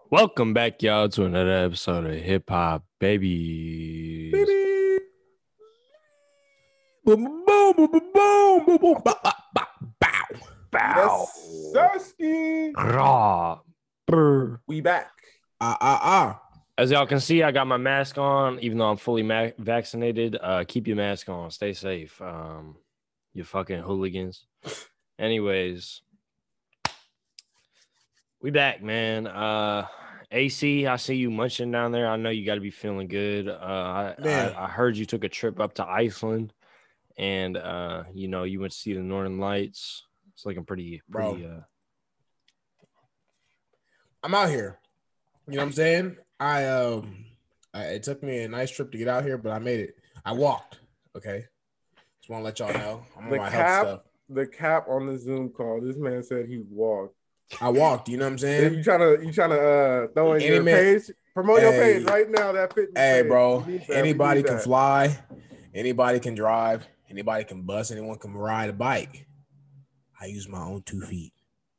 Welcome back, y'all, to another episode of Hip Hop Babies. Baby. Boom, boom, boom, boom, boom, boom, boom, bow, bow, bow, bow. Bow. Yes, Sirski. Rah. Brr. We back. Ah. As y'all can see, I got my mask on, even though I'm fully vaccinated. Keep your mask on. Stay safe. You fucking hooligans. Anyways, we back, man. AC, I see you munching down there. I know you got to be feeling good. Man. I heard you took a trip up to Iceland, and you went to see the Northern Lights. It's looking pretty. Bro. I'm out here. You know what I'm saying? It took me a nice trip to get out here, but I made it. I walked. Okay. Just want to let y'all know. I'm on my health stuff. The cap on the Zoom call. This man said he walked. I walked. You know what I'm saying? You trying to throw in your page? Promote your page right now. That fitness. Hey, page. bro. Anybody can fly. Anybody can drive. Anybody can bus. Anyone can ride a bike. I use my own 2 feet.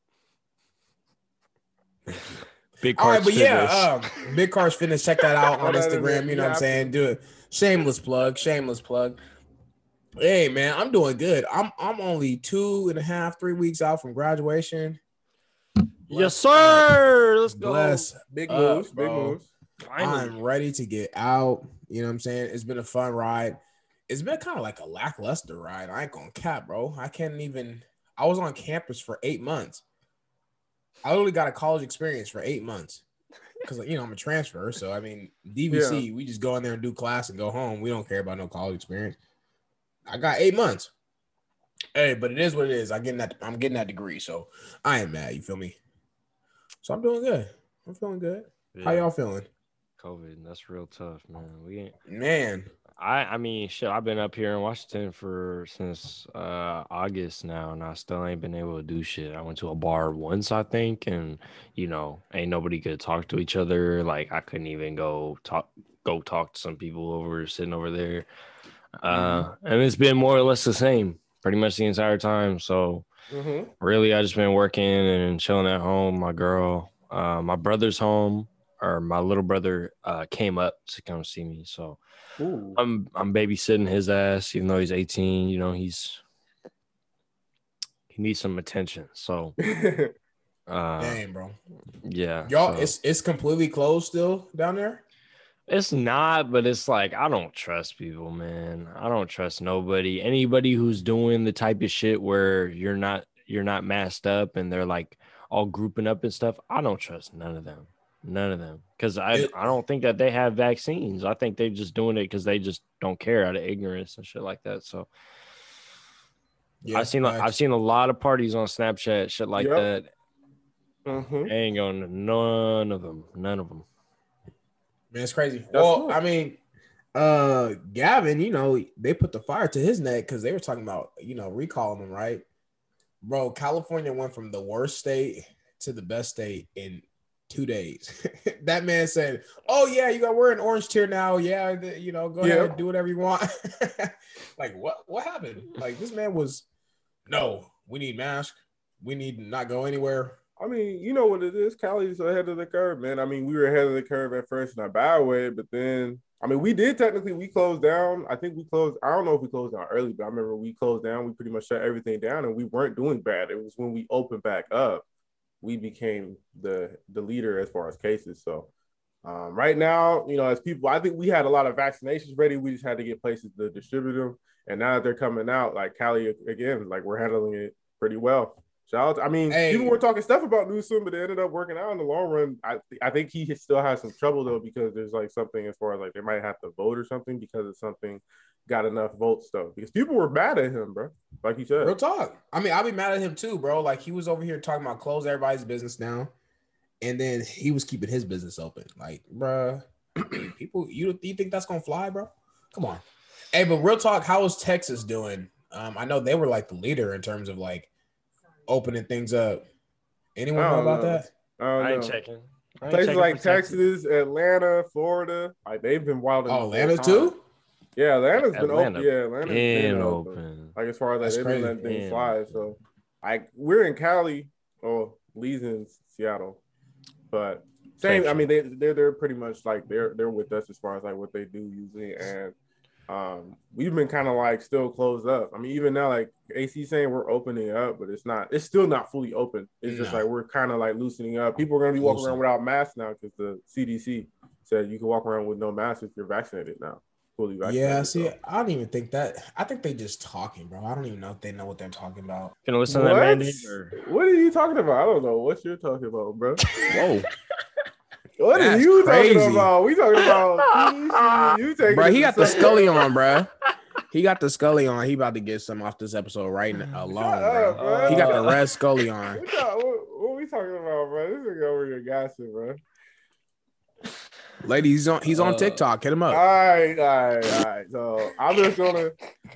Big All right, Cars but Fitness. yeah, Big Cars Fitness. Check that out on Instagram. You know what I'm saying? Do it. Shameless plug. Hey, man, I'm doing good. I'm only 2.5, 3 weeks out from graduation. Yes, sir. Let's go. Bless. Big moves. Finally. I'm ready to get out. You know what I'm saying? It's been a fun ride. It's been kind of like a lackluster ride. I ain't gonna cap, bro. I was on campus for 8 months. I literally got a college experience for 8 months because, I'm a transfer. So, DVC, we just go in there and do class and go home. We don't care about no college experience. I got 8 months. Hey, but it is what it is. I'm getting that degree. So, I ain't mad. You feel me? So, I'm doing good. I'm feeling good. Yeah. How y'all feeling? COVID, that's real tough, man. I've been up here in Washington since August now, and I still ain't been able to do shit. I went to a bar once, I think, and ain't nobody could talk to each other. Like I couldn't even go talk to some people sitting over there. And it's been more or less the same pretty much the entire time. So really, I just been working and chilling at home. My girl, my brother's home. Or my little brother came up to come see me, so I'm babysitting his ass, even though he's 18. He needs some attention. So, dang, bro. Yeah, y'all, it's completely closed still down there. It's not, but it's like I don't trust people, man. I don't trust nobody. Anybody who's doing the type of shit where you're not masked up and they're like all grouping up and stuff. I don't trust none of them. Because I don't think that they have vaccines. I think they're just doing it because they just don't care out of ignorance and shit like that. So yeah, I've seen a lot of parties on Snapchat, shit like that. I ain't going to none of them. Man, it's crazy. Well, cool. Gavin, they put the fire to his neck because they were talking about, recalling him, right? Bro, California went from the worst state to the best state in 2 days. That man said, "Oh yeah, we're an orange tier now. Yeah, go ahead and do whatever you want." Like what happened? Like this man was, no, we need masks. We need to not go anywhere. You know what it is. Cali's ahead of the curve, man. We were ahead of the curve at first in a bad way, but then we closed down. I think we closed. I don't know if we closed down early, but I remember we closed down. We pretty much shut everything down, and we weren't doing bad. It was when we opened back up, we became the leader as far as cases. So right now, as people, I think we had a lot of vaccinations ready. We just had to get places to distribute them. And now that they're coming out, like Cali, again, like we're handling it pretty well. Shout out. People were talking stuff about Newsom, but it ended up working out in the long run. I think he still has some trouble, though, because there's like something as far as like they might have to vote or something because of something got enough votes, though. Because people were mad at him, bro. Like you said. Real talk. I'll be mad at him too, bro. Like he was over here talking about close everybody's business now. And then he was keeping his business open. Like, bro, people, you think that's going to fly, bro? Come on. Hey, but real talk, how is Texas doing? I know they were like the leader in terms of like opening things up. Anyone know about that? I ain't checking. Places like Texas, Atlanta, Florida, like they've been wild. Atlanta too? Yeah, Atlanta's been open. Yeah, Atlanta's been open. Like as far as like they've been letting things fly. So we're in Cali. Lee's in Seattle. But Same. I section. mean, they're pretty much like they're with us as far as like what they do usually, and we've been kind of like still closed up. I mean, even now, like AC saying we're opening up, but it's still not fully open. It's just like we're kind of like loosening up. People are gonna be walking around without masks now because the CDC said you can walk around with no mask if you're vaccinated now, fully vaccinated. Yeah, see, so. I don't even think that. I think they just talking, bro. I don't even know if they know what they're talking about. Can I listen to that mandate? Or... What are you talking about? I don't know what you're talking about, bro. Whoa. What That's are you crazy. talking about? We talking about you taking. Bro, he got the Scully on, bro. He got the Scully on. He about to get some off this episode right alone, bro. He got the red Scully on. What we talking about, bro? This is over here gassing, bro. Lady, he's on TikTok. Hit him up. All right. So I'm just gonna.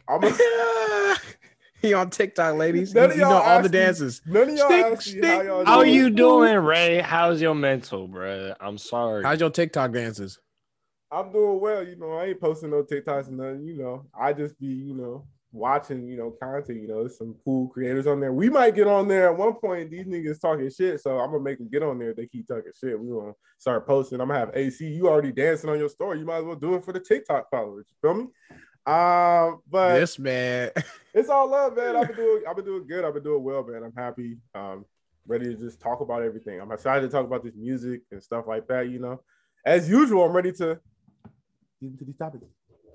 He on TikTok, ladies. You know all the dances. None of y'all ask me how y'all How you doing, Ray? How's your mental, bro? I'm sorry. How's your TikTok dances? I'm doing well. I ain't posting no TikToks and nothing. I just be, watching, content. There's some cool creators on there. We might get on there at one point. These niggas talking shit, so I'm gonna make them get on there if they keep talking shit. We gonna start posting. I'm gonna have AC. You already dancing on your story. You might as well do it for the TikTok followers. You feel me? But this man, it's all love, man. I've been doing good. I've been doing well, man. I'm happy. Ready to just talk about everything. I'm excited to talk about this music and stuff like that. As usual, I'm ready to get into these topics.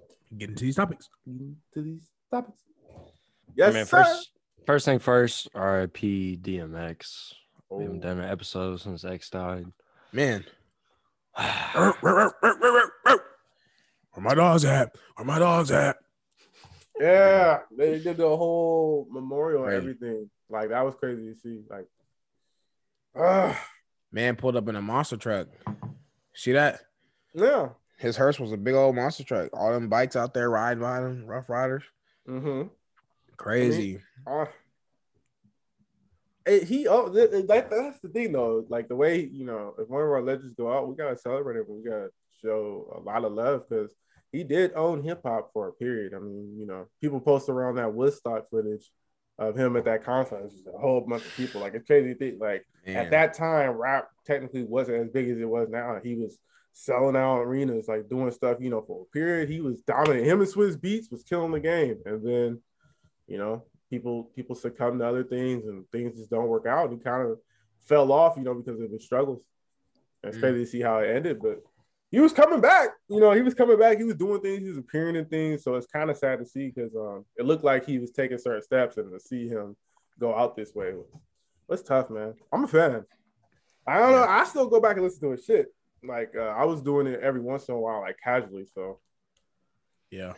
Yes, man, sir. first thing first, RIP DMX. Oh. We haven't done an episode since X died. Man. Where my dogs at? Yeah, they did the whole memorial and everything. Like, that was crazy to see. Like, man pulled up in a monster truck. See that? Yeah. His hearse was a big old monster truck. All them bikes out there riding by them, Rough Riders. Mm-hmm. Crazy. That's the thing though. Like the way, if one of our legends go out, we gotta celebrate it. We gotta show a lot of love because he did own hip hop for a period. I mean, people post around that Woodstock footage of him at that concert. It's just a whole bunch of people. Like, a crazy thing. Like, at that time, rap technically wasn't as big as it was now. He was selling out arenas, like doing stuff, for a period. He was dominant. Him and Swizz Beatz was killing the game. And then, people succumb to other things and things just don't work out. He kind of fell off, because of his struggles. And it's crazy to see how it ended, but he was coming back. He was coming back. He was doing things. He was appearing in things. So it's kind of sad to see because it looked like he was taking certain steps, and to see him go out this way, it's tough, man. I'm a fan. I don't know. I still go back and listen to his shit. Like, I was doing it every once in a while, like casually. So, yeah.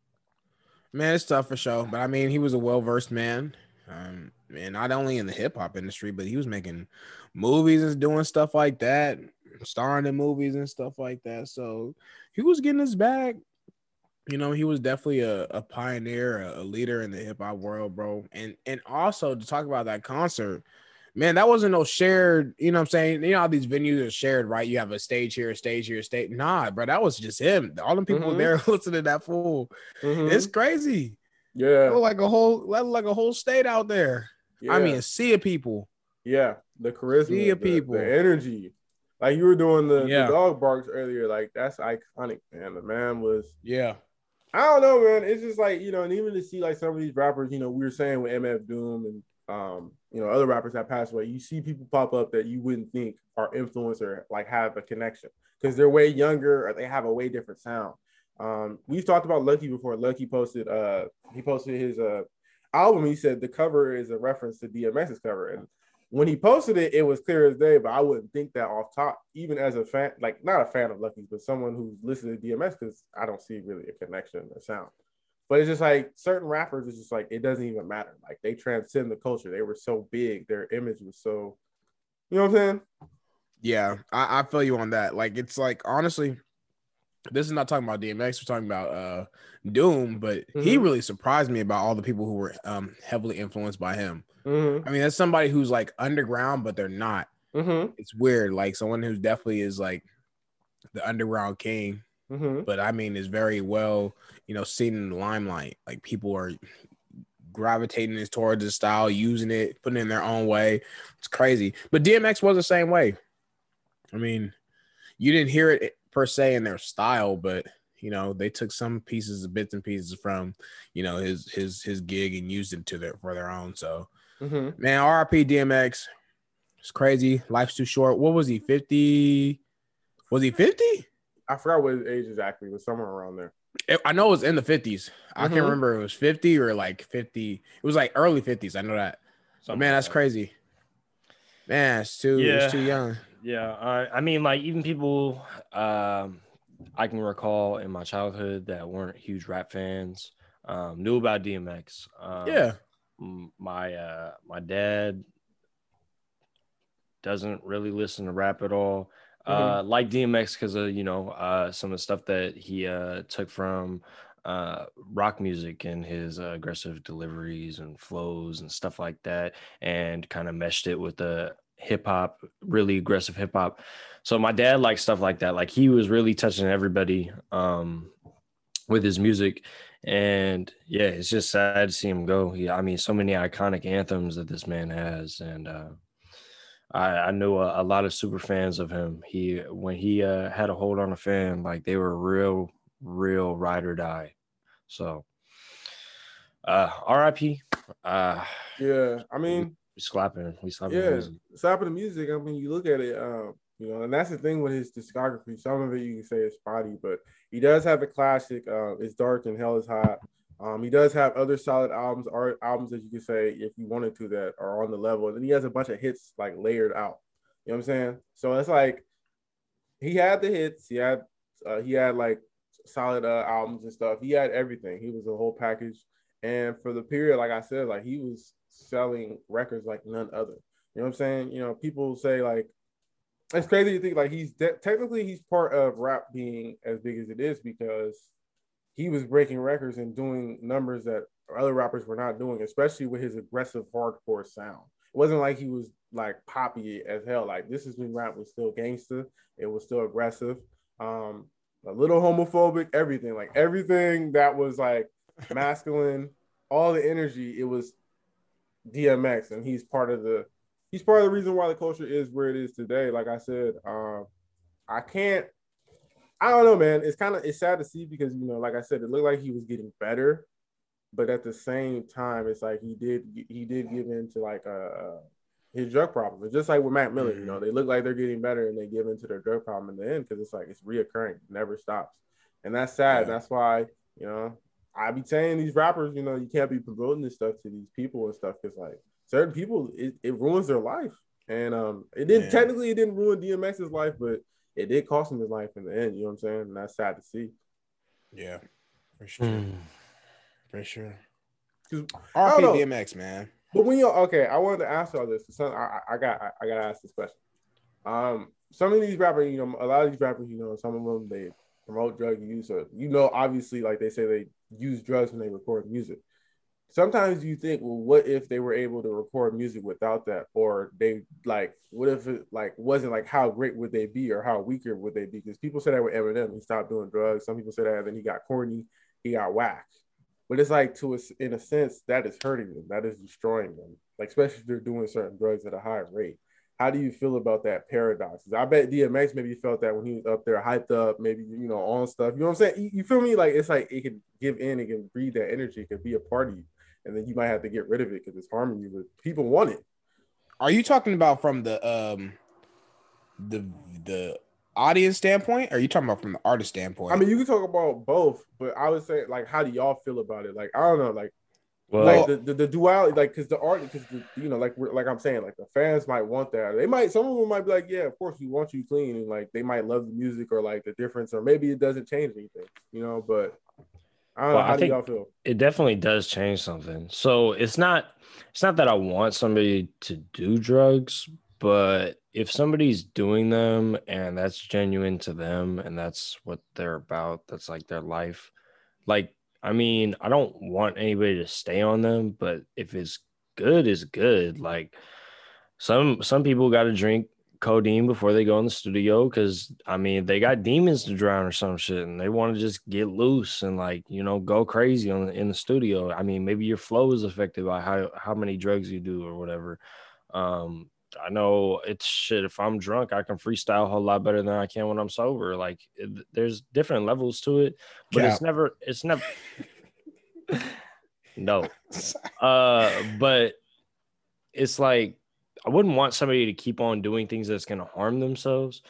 Man, it's tough for sure. But I mean, he was a well-versed man. And not only in the hip-hop industry, but he was making movies and doing stuff like that, starring in movies and stuff like that. So he was getting his bag. He was definitely a pioneer, a leader in the hip-hop world, bro. And also to talk about that concert, man, that wasn't no shared, you know what I'm saying? All these venues are shared, right? You have a stage here, a stage here, a stage. Nah, bro, that was just him. All them people there listening to that fool. It's crazy. Yeah. Like a whole state out there. Yeah. I mean, a sea of people. Yeah. The charisma, people. The energy. Like you were doing the dog barks earlier. Like, that's iconic, man. The man was. Yeah. I don't know, man. It's just like, and even to see like some of these rappers, we were saying with MF Doom and other rappers that passed away, you see people pop up that you wouldn't think are influenced or like have a connection because they're way younger or they have a way different sound. We've talked about Lucky before. Lucky posted his album. He said the cover is a reference to DMX's cover, and when he posted it, it was clear as day. But I wouldn't think that off top, even as a fan, like not a fan of Lucky's, but someone who's listened to DMX, because I don't see really a connection or sound. But it's just like certain rappers, it's just like it doesn't even matter. Like they transcend the culture. They were so big. Their image was so, you know what I'm saying? Yeah, I feel you on that. Like it's like honestly, this is not talking about DMX. We're talking about Doom, but he really surprised me about all the people who were heavily influenced by him. I mean, that's somebody who's like underground, but they're not. It's weird. Like someone who's definitely is like the underground king. But I mean, is very well, seen in the limelight. Like people are gravitating towards his style, using it, putting it in their own way. It's crazy. But DMX was the same way. I mean, you didn't hear it per se in their style, but they took some pieces, bits and pieces from, his gig and used it for their own. So, man, RIP DMX. It's crazy. Life's too short. What was he? 50? Was he 50? I forgot what his age exactly. It was somewhere around there. I know it was in the 50s. I can't remember if it was 50 or like 50. It was like early 50s. I know that. So, man, that's crazy. Man, it's too young. Yeah. I mean, like, even people I can recall in my childhood that weren't huge rap fans knew about DMX. Yeah. My dad doesn't really listen to rap at all. Like DMX because of some of the stuff that he took from rock music and his aggressive deliveries and flows and stuff like that, and kind of meshed it with the hip hop, really aggressive hip hop. So my dad liked stuff like that. Like, he was really touching everybody with his music. And yeah, it's just sad to see him go. I mean, so many iconic anthems that this man has. And I know a lot of super fans of him. When he had a hold on a fan, like, they were real ride or die. So RIP. Yeah, I mean, we slapping yeah, music. Slapping the music. I mean, you look at it, and that's the thing with his discography. Some of it you can say is spotty, but he does have a classic. It's Dark and Hell is Hot. He does have other solid albums that you could say, if you wanted to, that are on the level. And then he has a bunch of hits like layered out. You know what I'm saying? So it's like he had the hits. He had like solid albums and stuff. He had everything. He was a whole package. And for the period, like I said, like, he was selling records like none other. You know what I'm saying? People say, like, it's crazy to think like technically he's part of rap being as big as it is, because he was breaking records and doing numbers that other rappers were not doing, especially with his aggressive hardcore sound. It wasn't like he was like poppy as hell. Like, this is when rap was still gangster. It was still aggressive, a little homophobic, everything. Like, everything that was like masculine, all the energy, it was DMX, and he's part of the reason why the culture is where it is today. Like I said, I don't know, man. It's sad to see because, like I said, it looked like he was getting better, but at the same time, it's like he did give in to like his drug problem. It's just like with Mac Miller, they look like they're getting better and they give into their drug problem in the end, because it's like it's reoccurring, it never stops, and that's sad. Yeah. That's why I be saying these rappers, you can't be promoting this stuff to these people and stuff, because like certain people, it ruins their life, and it didn't ruin DMX's life, but it did cost him his life in the end. You know what I'm saying? And that's sad to see. Yeah, for sure. For sure. RP DMX, man. But when I wanted to ask y'all this. I gotta ask this question. Some of these rappers, a lot of these rappers, some of them, they promote drug use, or obviously, like, they say they use drugs when they record music. Sometimes you think, well, what if they were able to record music without that? Or they, like, what if it, like, wasn't, like, how great would they be, or how weaker would they be? Because people say that with Eminem, he stopped doing drugs. Some people say that, and then he got corny, he got whack. But it's like, in a sense, that is hurting them. That is destroying them. Like, especially if they're doing certain drugs at a high rate. How do you feel about that paradox? I bet DMX maybe felt that when he was up there, hyped up, maybe, on stuff. You know what I'm saying? You feel me? Like, it's like it can give in, it can breathe that energy, it could be a part of you. And then you might have to get rid of it because it's harming you, but people want it. Are you talking about from the audience standpoint, or are you talking about from the artist standpoint? I mean, you can talk about both, but I would say, like, how do y'all feel about it? Like, I don't know, like, like the duality, like, because the art, because like I'm saying, like, the fans might want that. Some of them might be like, yeah, of course we want you clean, and like they might love the music or like the difference, or maybe it doesn't change anything, but. I don't know. How do y'all feel? It definitely does change something. So it's not that I want somebody to do drugs, but if somebody's doing them and that's genuine to them and that's what they're about, that's like their life. Like, I mean, I don't want anybody to stay on them, but if it's good, it's good. Like, some people got to drink codeine before they go in the studio because, I mean, they got demons to drown or some shit and they want to just get loose and, like, go crazy in the studio. I mean, maybe your flow is affected by how many drugs you do or whatever. I know it's shit. If I'm drunk, I can freestyle a whole lot better than I can when I'm sober. Like there's different levels to it, but Cap. it's never no. But it's like I wouldn't want somebody to keep on doing things that's gonna harm themselves.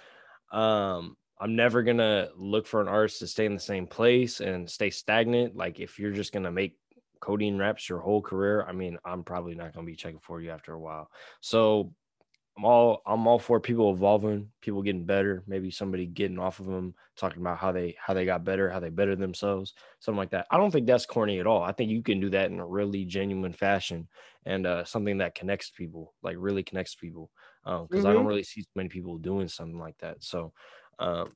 I'm never gonna look for an artist to stay in the same place and stay stagnant. Like if you're just gonna make codeine raps your whole career, I mean, I'm probably not gonna be checking for you after a while. So I'm all for people evolving, people getting better, maybe somebody getting off of them, talking about how they got better, how they better themselves, something like that. I don't think that's corny at all. I think you can do that in a really genuine fashion and something that connects people, like really connects people. Because I don't really see many people doing something like that. So um,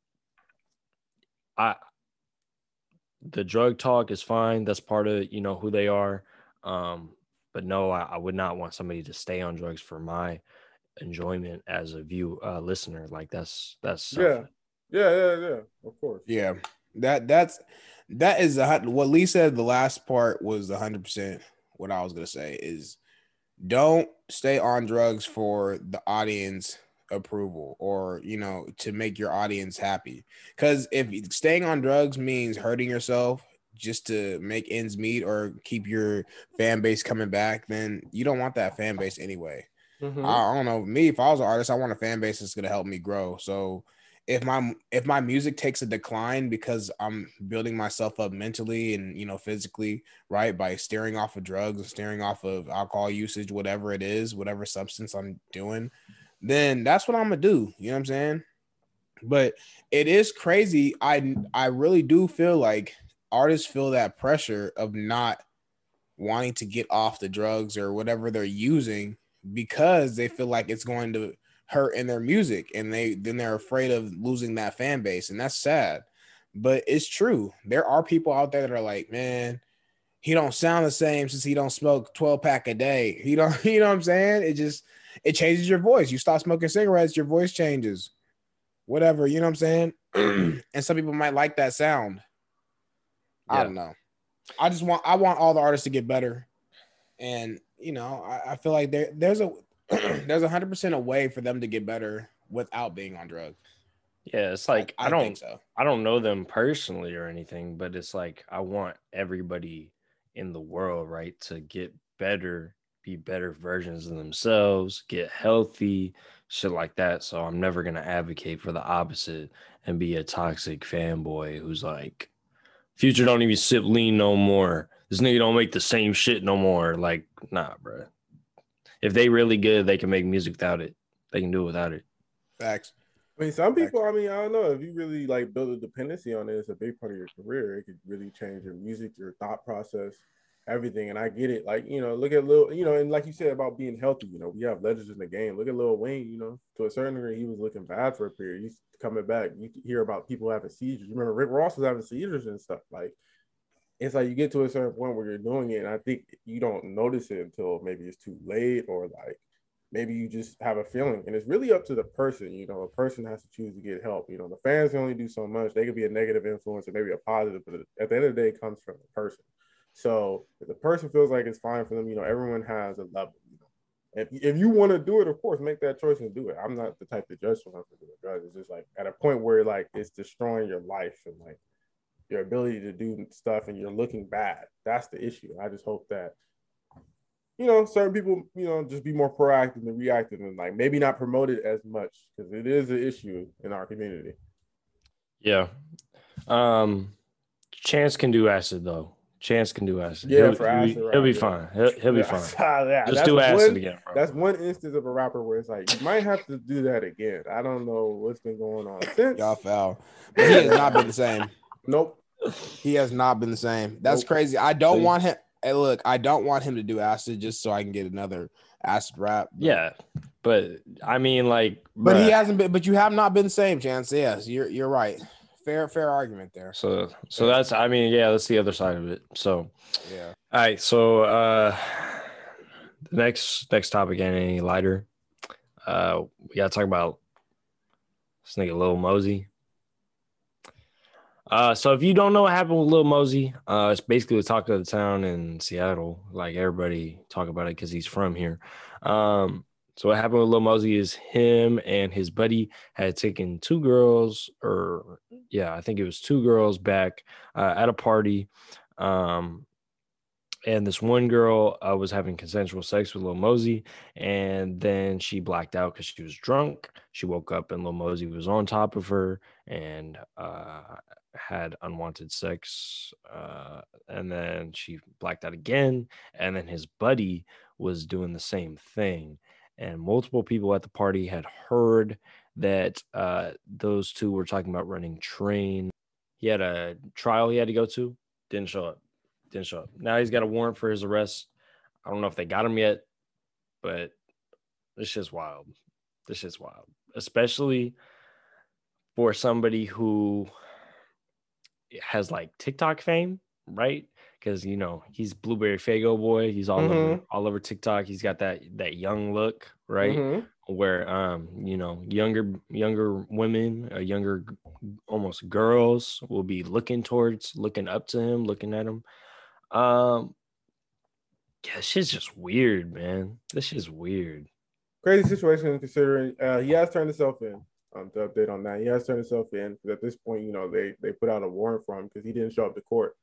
I the drug talk is fine. That's part of who they are. But no, I would not want somebody to stay on drugs for my enjoyment as a listener. Like that's Yeah. selfish. Yeah. Of course. Yeah, that is what Lee said. The last part was 100% what I was gonna say is don't stay on drugs for the audience approval or to make your audience happy. Because if staying on drugs means hurting yourself just to make ends meet or keep your fan base coming back, then you don't want that fan base anyway. I don't know. Me, if I was an artist, I want a fan base that's gonna help me grow. So if my music takes a decline because I'm building myself up mentally and physically, right, by steering off of drugs and steering off of alcohol usage, whatever it is, whatever substance I'm doing, then that's what I'm gonna do. You know what I'm saying? But it is crazy. I really do feel like artists feel that pressure of not wanting to get off the drugs or whatever they're using because they feel like it's going to hurt in their music and they're afraid of losing that fan base, and that's sad, but it's true. There are people out there that are like, man, he don't sound the same since he don't smoke 12 pack a day. He don't you know what I'm saying? It changes your voice. You stop smoking cigarettes, your voice changes, whatever, you know what I'm saying? And some people might like that sound. I don't know. I want all the artists to get better, and I feel like there's a there's 100% a way for them to get better without being on drugs. Yeah, it's like I think so. I don't know them personally or anything, but it's like I want everybody in the world, right, to get better, be better versions of themselves, get healthy, shit like that. So I'm never gonna advocate for the opposite and be a toxic fanboy who's like, Future don't even sip lean no more. This nigga don't make the same shit no more. Like, nah, bro. If they really good, they can make music without it. They can do it without it. Facts. I mean, some people, I don't know. If you really like build a dependency on it, it's a big part of your career. It could really change your music, your thought process, everything. And I get it. Like, look at Lil, and like you said about being healthy, we have legends in the game. Look at Lil Wayne, to a certain degree, he was looking bad for a period. He's coming back. You hear about people having seizures. You remember Rick Ross was having seizures and stuff. Like, it's like you get to a certain point where you're doing it, and I think you don't notice it until maybe it's too late, or like maybe you just have a feeling. And it's really up to the person. A person has to choose to get help. The fans can only do so much. They could be a negative influence or maybe a positive, but at the end of the day, it comes from the person. So if the person feels like it's fine for them, everyone has a level. If you want to do it, of course, make that choice and do it. I'm not the type to judge someone for doing drugs. It's just like at a point where like it's destroying your life and like your ability to do stuff and you're looking bad. That's the issue. I just hope that, certain people, just be more proactive than reactive and like maybe not promote it as much because it is an issue in our community. Yeah. Chance can do acid though. Chance can do acid. Yeah, for acid. He'll be fine. He'll be fine. Just do acid again, bro. That's one instance of a rapper where it's like, you might have to do that again. I don't know what's been going on since. Y'all foul. But he has not been the same. Nope. He has not been the same. That's crazy. I don't want him. Hey, look, I don't want him to do acid just so I can get another acid rap. Yeah, but I mean, like, but he hasn't been. But you have not been the same, Chance. Yes, you're right. Fair argument there. So that's, I mean, yeah, that's the other side of it. So yeah. All right. So the next topic ain't any lighter. We gotta talk about this nigga Lil Mosey. So if you don't know what happened with Lil Mosey, it's basically the talk of the town in Seattle. Like everybody talk about it because he's from here. So what happened with Lil Mosey is him and his buddy had taken two girls, or yeah, I think it was two girls back at a party. Um, and this one girl was having consensual sex with Lil Mosey, and then she blacked out because she was drunk. She woke up and Lil Mosey was on top of her and had unwanted sex, and then she blacked out again, and then his buddy was doing the same thing, and multiple people at the party had heard that those two were talking about running train. He had a trial he had to go to, didn't show up. Didn't show up. Now he's got a warrant for his arrest. I don't know if they got him yet, but this shit's wild. This shit's wild, especially for somebody who has like TikTok fame, right? Because he's Blueberry Fago boy. He's all over TikTok. He's got that young look, right? Where younger women, younger almost girls will be looking up to him, looking at him. Yeah, shit's just weird, man. This shit's weird. Crazy situation considering he has turned himself in. To update on that, he has turned himself in because at this point, they put out a warrant for him because he didn't show up to court.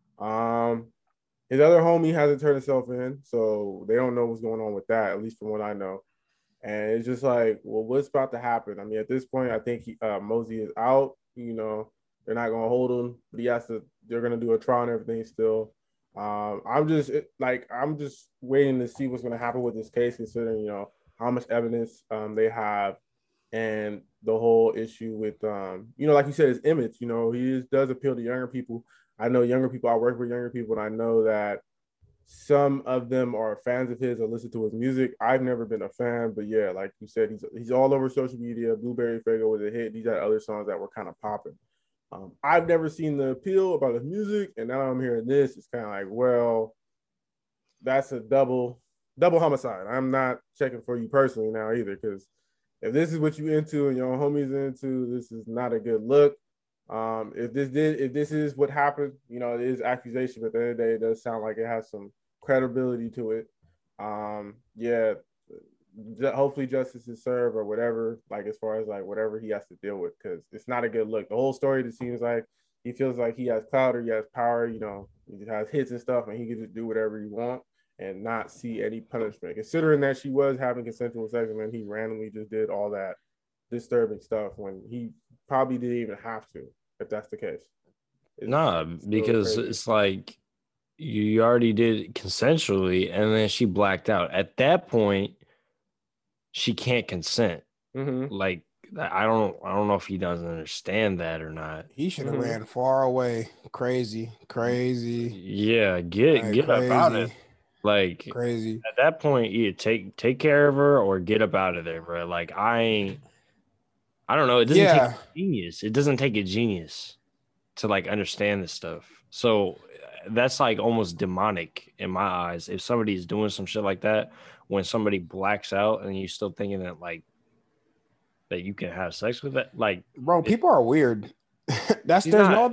His other homie hasn't turned himself in, so they don't know what's going on with that, at least from what I know. And it's just like, well, what's about to happen? I mean, at this point, I think Mosey is out. They're not gonna hold him, but he has to. They're gonna do a trial and everything still. I'm just waiting to see what's gonna happen with this case, considering how much evidence they have, and the whole issue with like you said, his image. He does appeal to younger people. I know younger people. I work with younger people, and I know that some of them are fans of his or listen to his music. I've never been a fan, but yeah, like you said, he's all over social media. Blueberry Fago was a hit. These are other songs that were kind of popping. I've never seen the appeal about his music, and now I'm hearing this. It's kind of like, well, that's a double homicide. I'm not checking for you personally now either, because if this is what you into and your homies into, this is not a good look. If this is what happened, it is accusation, but at the end of the day, it does sound like it has some credibility to it. Yeah, hopefully justice is served or whatever, like as far as like whatever he has to deal with, because it's not a good look. The whole story, it seems like he feels like he has clout or he has power, he has hits and stuff, and he can just do whatever he wants and not see any punishment. Considering that she was having consensual sex and then he randomly just did all that disturbing stuff when he probably didn't even have to, if that's the case. Because crazy. It's like you already did consensually and then she blacked out. At that point, she can't consent. Like, I don't know if he doesn't understand that or not. He should have ran far away. Crazy. Yeah, get up out of it. Like, crazy. At that point, either take care of her or get up out of there, bro. Like, I don't know. It doesn't take a genius. It doesn't take a genius to like understand this stuff. So that's like almost demonic in my eyes. If somebody's doing some shit like that, when somebody blacks out and you're still thinking that like that you can have sex with that, like, bro, people are weird. There's no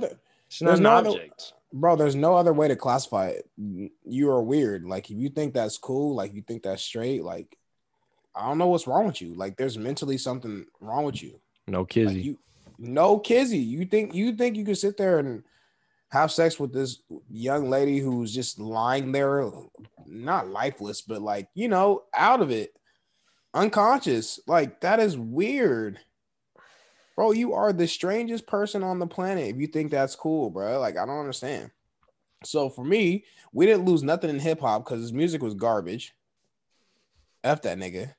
other way to classify it. You are weird. Like, if you think that's cool, like you think that's straight, like I don't know what's wrong with you. Like, there's mentally something wrong with you. No kizzy. Like, no kizzy. You think you can sit there and have sex with this young lady who's just lying there, not lifeless, but like, out of it, unconscious. Like, that is weird. Bro, you are the strangest person on the planet if you think that's cool, bro. Like, I don't understand. So for me, we didn't lose nothing in hip hop because his music was garbage. F that nigga.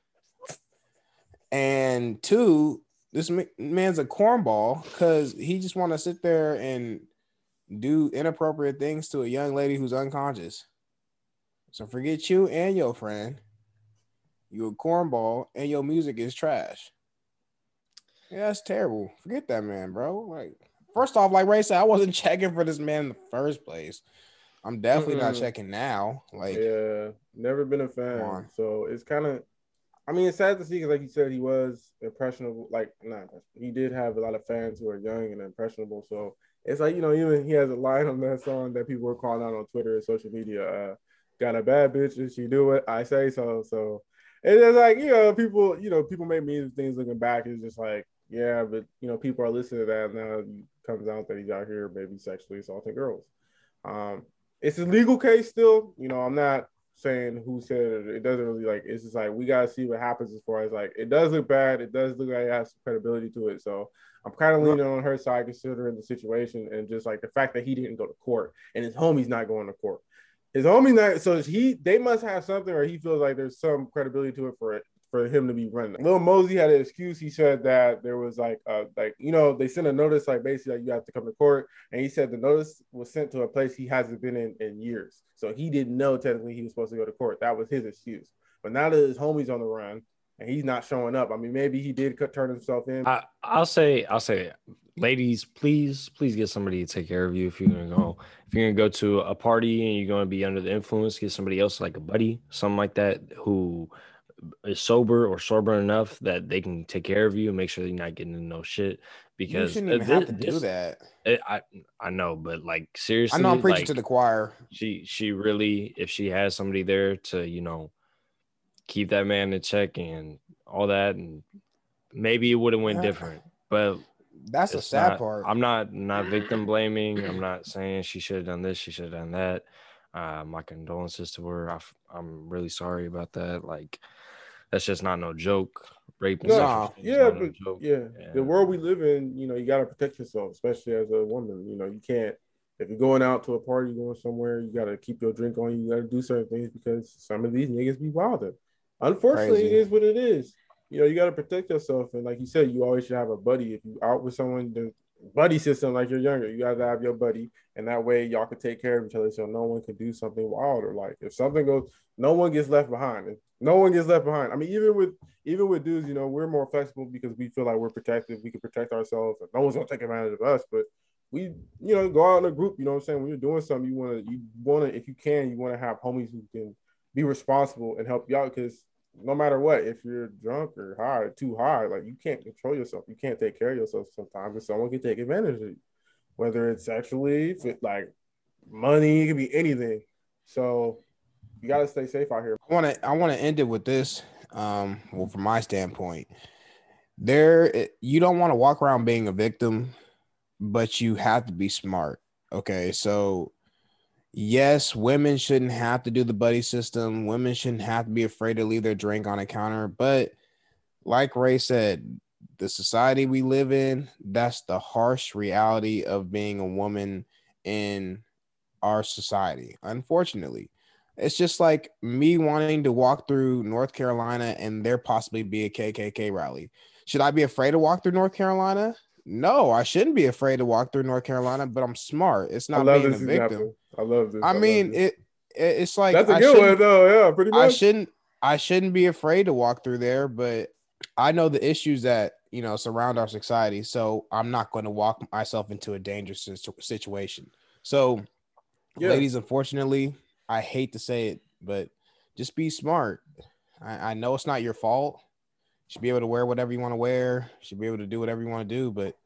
And two, this man's a cornball because he just want to sit there and do inappropriate things to a young lady who's unconscious. So forget you and your friend. You a cornball and your music is trash. Yeah, that's terrible. Forget that man, bro. Like, first off, like Ray said, I wasn't checking for this man in the first place. I'm definitely not checking now. Like, yeah, never been a fan. So it's kind of, I mean, it's sad to see because, like you said, he was impressionable. Like, he did have a lot of fans who are young and impressionable. So it's like, even he has a line on that song that people were calling out on Twitter and social media. Got a bad bitch and she do it, I say so. So And it's like, people make memes of things looking back. It's just like, yeah, but people are listening to that, and now it comes out that he's out here maybe sexually assaulting girls. It's a legal case still. I'm not saying who said it. It doesn't really it's just like we gotta see what happens as far as it does look bad. It does look like it has some credibility to it. So I'm kind of leaning on her side considering the situation and just the fact that he didn't go to court and his homie's not going to court. His homie not, so they must have something, or he feels like there's some credibility to it for him to be running. Lil Mosey had an excuse. He said that there was they sent a notice basically you have to come to court, and he said the notice was sent to a place he hasn't been in years, so he didn't know technically he was supposed to go to court. That was his excuse. But now that his homie's on the run and he's not showing up, I mean, maybe he did turn himself in. I'll say, ladies, please get somebody to take care of you. If you're gonna go to a party and you're gonna be under the influence, get somebody else like a buddy, something like that, who is sober enough that they can take care of you and make sure you're not getting into no shit. Because you shouldn't even have to do that. I know, but seriously, I know I'm preaching to the choir. She really, if she has somebody there to keep that man in check and all that, and maybe it would have went different. But that's the sad part. I'm not victim blaming. I'm not saying she should have done this, she should have done that. My condolences to her. I'm really sorry about that. That's just not no joke. Rape and sexual joke. The world we live in, you got to protect yourself, especially as a woman. You can't, if you're going out to a party, going somewhere, you got to keep your drink on. You got to do certain things because some of these niggas be wilding. Unfortunately, Crazy. It is what it is. You got to protect yourself. And like you said, you always should have a buddy. If you out with someone, the buddy system, like you're younger, you got to have your buddy. And that way y'all can take care of each other so no one can do something wild, or if something goes, no one gets left behind. No one gets left behind. I mean, even with dudes, we're more flexible because we feel like we're protected. We can protect ourselves and no one's going to take advantage of us. But we, go out in a group, you know what I'm saying? When you're doing something, you want to, if you can, you want to have homies who can be responsible and help you out, because no matter what, if you're drunk or high, too high, you can't control yourself. You can't take care of yourself sometimes, and someone can take advantage of you, whether it's sexually, money, it could be anything. So you got to stay safe out here. I want to end it with this. From my standpoint, you don't want to walk around being a victim, but you have to be smart. Okay, so yes, women shouldn't have to do the buddy system. Women shouldn't have to be afraid to leave their drink on a counter. But like Ray said, the society we live in, that's the harsh reality of being a woman in our society. Unfortunately, it's just like me wanting to walk through North Carolina and there possibly be a KKK rally. Should I be afraid to walk through North Carolina? No, I shouldn't be afraid to walk through North Carolina, but I'm smart. It's not being a victim. I love this. I mean, it's like that's a good one though. Yeah, pretty much. I shouldn't be afraid to walk through there, but I know the issues that surround our society, so I'm not going to walk myself into a dangerous situation. So, ladies, unfortunately, I hate to say it, but just be smart. I know it's not your fault. You should be able to wear whatever you want to wear. You should be able to do whatever you want to do, but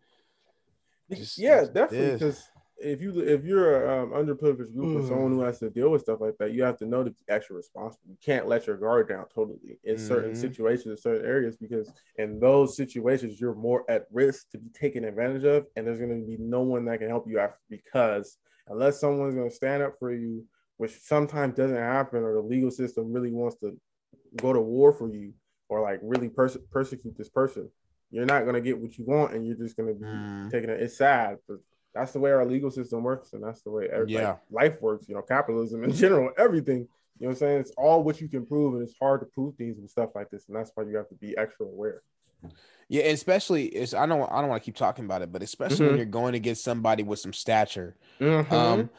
definitely, because if you're an underprivileged group or someone who has to deal with stuff like that, you have to know to be extra responsible. You can't let your guard down totally in certain situations, in certain areas, because in those situations you're more at risk to be taken advantage of, and there's going to be no one that can help you after, because unless someone's going to stand up for you, which sometimes doesn't happen, or the legal system really wants to go to war for you, or really persecute this person, you're not going to get what you want, and you're just going to be taking it. It's sad, but that's the way our legal system works, and that's the way life works. Capitalism in general, everything. You know what I'm saying? It's all what you can prove, and it's hard to prove things and stuff like this, and that's why you have to be extra aware. Yeah, especially I don't want to keep talking about it, but especially when you're going to get somebody with some stature. Little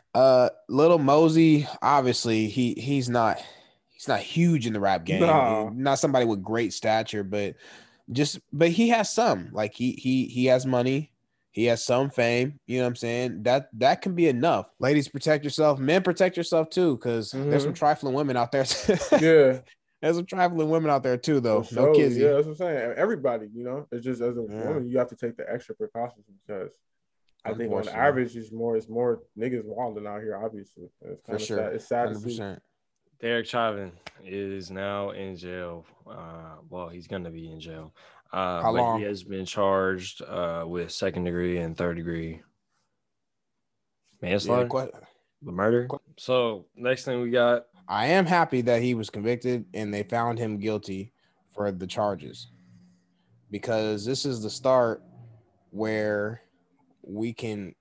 Mosey, obviously he's not huge in the rap game. Not somebody with great stature, but he has some. He has money. He has some fame. You know what I'm saying? That can be enough. Ladies, protect yourself. Men, protect yourself too, because there's some trifling women out there. Yeah. There's some trifling women out there too, though. Sure. No kidding. Yeah, that's what I'm saying. Everybody, it's just as a woman, you have to take the extra precautions, because I think on average, it's more niggas wilding out here. Obviously, it's kind of sad. It's sad 100%. To see. Derek Chauvin is now in jail. Well, he's going to be in jail. How But he long? has been charged with second degree and third degree Yeah, manslaughter, the murder. So next thing we got. I am happy that he was convicted and they found him guilty for the charges, because this is the start where we can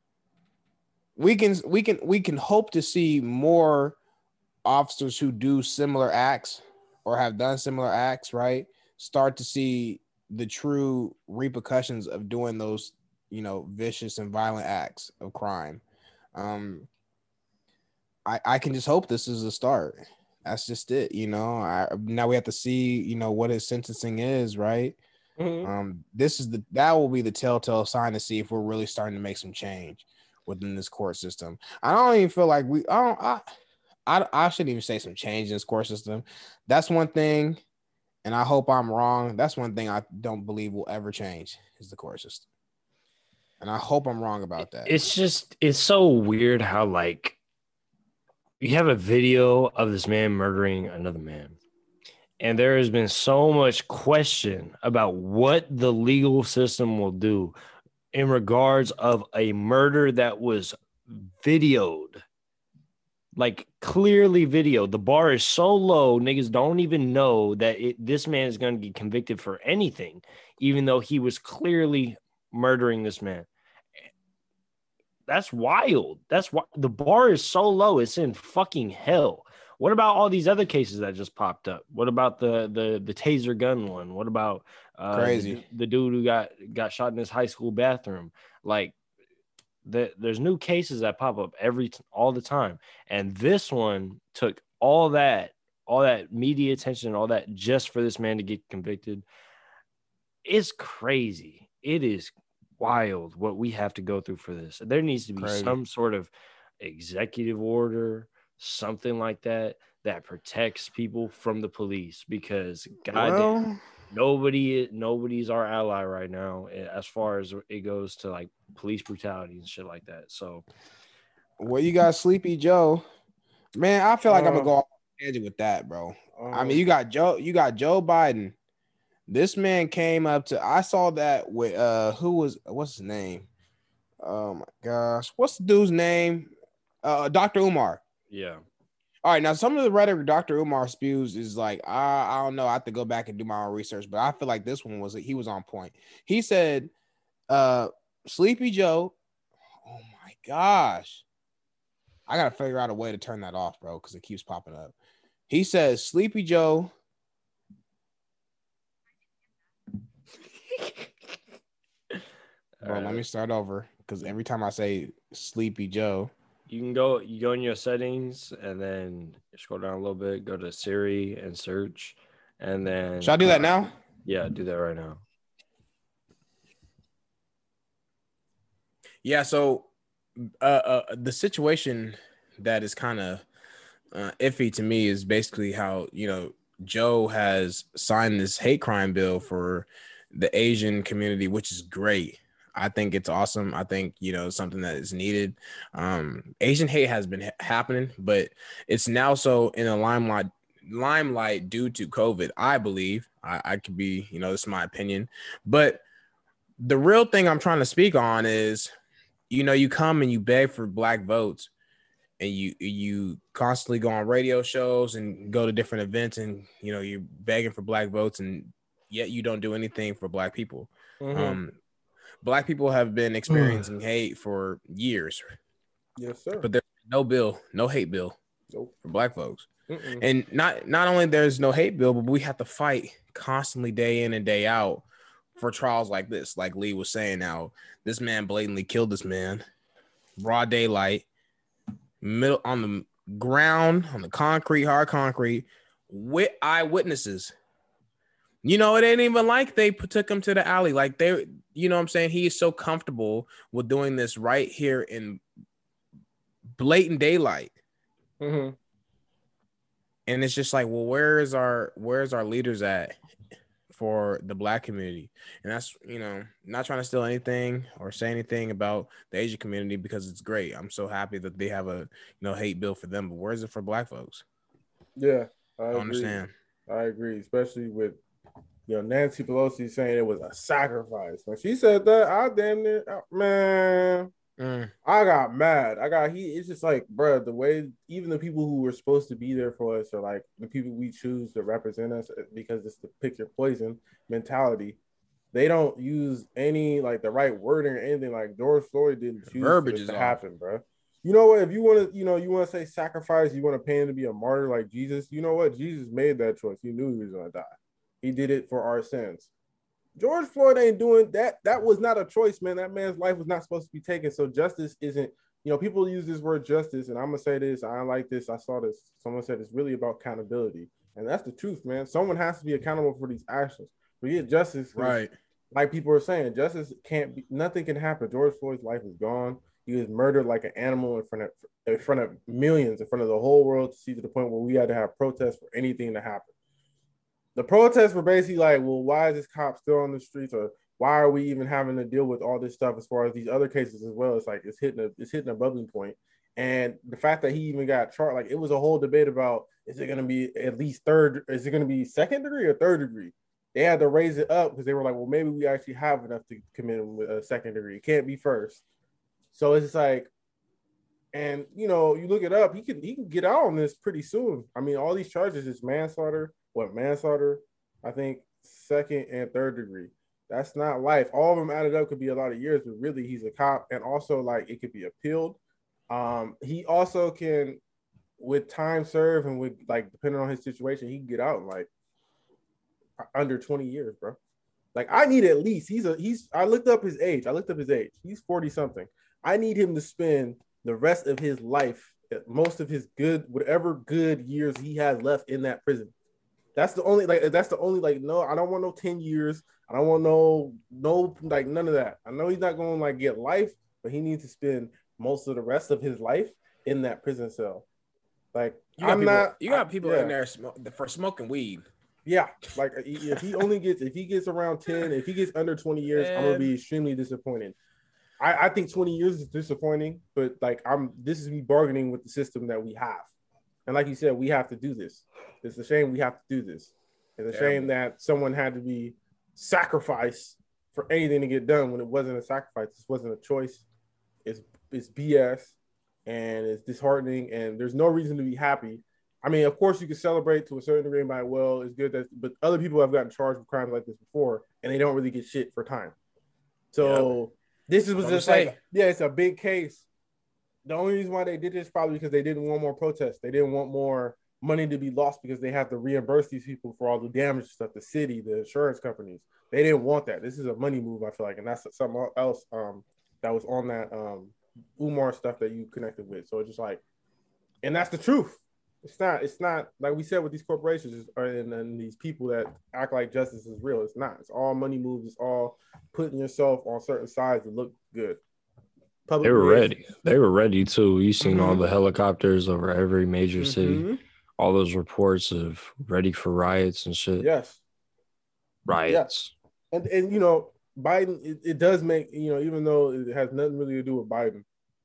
hope to see more officers who do similar acts or have done similar acts, right? Start to see the true repercussions of doing those, vicious and violent acts of crime. I can just hope this is a start. That's just it, now we have to see, what his sentencing is, right? That will be the telltale sign to see if we're really starting to make some change within this court system. I don't even feel like I shouldn't even say some change in this court system. That's one thing, and I hope I'm wrong. That's one thing I don't believe will ever change is the court system. And I hope I'm wrong about that. It's so weird how, like, you have a video of this man murdering another man, and there has been so much question about what the legal system will do in regards of a murder that was videoed, like clearly videoed. The bar is so low, niggas don't even know that this man is going to get convicted for anything, even though he was clearly murdering this man. That's wild. That's why the bar is so low. It's in fucking hell. What about all these other cases that just popped up? What about the taser gun one? What about crazy the dude who got shot in his high school bathroom? Like, there's new cases that pop up all the time, and this one took all that media attention, all that, just for this man to get convicted. It's crazy. It is wild what we have to go through for this. There needs to be some sort of executive order, something like that protects people from the police, because goddamn, nobody's our ally right now as far as it goes to like police brutality and shit like that. So, well, you got Sleepy Joe, man. I feel like I'm gonna go off tangent with that, bro. I mean, you got Joe Biden. This man came up to, I saw that with what's his name? Oh my gosh, what's the dude's name? Dr. Umar. Yeah. All right, now some of the rhetoric Dr. Umar spews is like, I don't know. I have to go back and do my own research, but I feel like this one he was on point. He said, Sleepy Joe. Oh my gosh. I gotta figure out a way to turn that off, bro, because it keeps popping up. He says Sleepy Joe. Bro, let me start over, because every time I say Sleepy Joe, you go in your settings and then scroll down a little bit, go to Siri and search, and then should I do that now? Yeah, do that right now. Yeah, so the situation that is kind of iffy to me is basically how, Joe has signed this hate crime bill for the Asian community, which is great. I think it's awesome. I think, something that is needed. Asian hate has been happening, but it's now so in a limelight due to COVID, I believe. I could be, this is my opinion. But the real thing I'm trying to speak on is, you come and you beg for Black votes, and you constantly go on radio shows and go to different events, and you're begging for Black votes, and yet you don't do anything for Black people. Black people have been experiencing hate for years. Yes, sir. But there's no hate bill for Black folks. And not only there's no hate bill, but we have to fight constantly day in and day out for trials like this. Like Lee was saying, now this man blatantly killed this man, broad daylight, middle on the ground, on the hard concrete, with eyewitnesses. It ain't even like they took him to the alley. Like they, what I'm saying? He is so comfortable with doing this right here in blatant daylight. And it's just like, well, where's our leaders at for the Black community? And that's, not trying to steal anything or say anything about the Asian community, because it's great. I'm so happy that they have a, hate bill for them, but where's it for Black folks? Yeah, I I don't agree. understand. I agree, especially with Nancy Pelosi saying it was a sacrifice. When she said that, I damn near man. Mm. I got mad. It's just like, bro, the way even the people who were supposed to be there for us are like the people we choose to represent us because it's the pick your poison mentality. They don't use any like the right wording or anything. Like George Floyd didn't choose for Verbiage this is to off. happen, bro. You know what? If you want to, you want to say sacrifice, you want to pay him to be a martyr like Jesus. You know what? Jesus made that choice. He knew he was gonna die. He did it for our sins. George Floyd ain't doing that. That was not a choice, man. That man's life was not supposed to be taken. So justice isn't, people use this word justice, and I'm gonna say this. I don't like this. I saw this. Someone said it's really about accountability, and that's the truth, man. Someone has to be accountable for these actions. Forget justice, Right. like people are saying, justice can't be. Nothing can happen. George Floyd's life is gone. He was murdered like an animal in front of millions, in front of the whole world to see, to the point where we had to have protests for anything to happen. The protests were basically like, well, why is this cop still on the streets, or why are we even having to deal with all this stuff as far as these other cases as well? It's like it's hitting a bubbling point. And the fact that he even got charged, like it was a whole debate about, is it going to be at least third, is it going to be second degree or third degree? They had to raise it up because they were like, well, maybe we actually have enough to commit with a second degree. It can't be first. So it's just like, and you look it up, he can get out on this pretty soon. I mean, all these charges is manslaughter. What, manslaughter? I think second and third degree. That's not life. All of them added up could be a lot of years, but really he's a cop, and also like it could be appealed. He also can, with time served and with like depending on his situation, he can get out in like under 20 years, bro. Like I need at least I looked up his age. He's 40 something. I need him to spend the rest of his life, most of his whatever good years he has left in that prison. That's the only no, I don't want no 10 years. I don't want no like none of that. I know he's not going to like get life, but he needs to spend most of the rest of his life in that prison cell. Like you got people in there for smoking weed. Yeah, like if he gets around 10, if he gets under 20 years, I'm gonna be extremely disappointed. I think 20 years is disappointing, but like this is me bargaining with the system that we have. And like you said, we have to do this. It's a shame we have to do this. It's a shame that someone had to be sacrificed for anything to get done when it wasn't a sacrifice. This wasn't a choice. It's BS, and it's disheartening, and there's no reason to be happy. I mean, of course, you can celebrate to a certain degree by, well, it's good but other people have gotten charged with crimes like this before, and they don't really get shit for time. So this was just like, it's a big case. The only reason why they did this probably because they didn't want more protests. They didn't want more money to be lost because they have to reimburse these people for all the damage stuff, the city, the insurance companies. They didn't want that. This is a money move, I feel like, and that's something else that was on that Umar stuff that you connected with. So it's just like, and that's the truth. It's not like we said with these corporations and these people that act like justice is real. It's not. It's all money moves. It's all putting yourself on certain sides to look good. They were ready. They were ready too. You seen all the helicopters over every major city. All those reports of ready for riots and shit. Yes. Riots. Yes. And Biden, it does make, even though it has nothing really to do with Biden,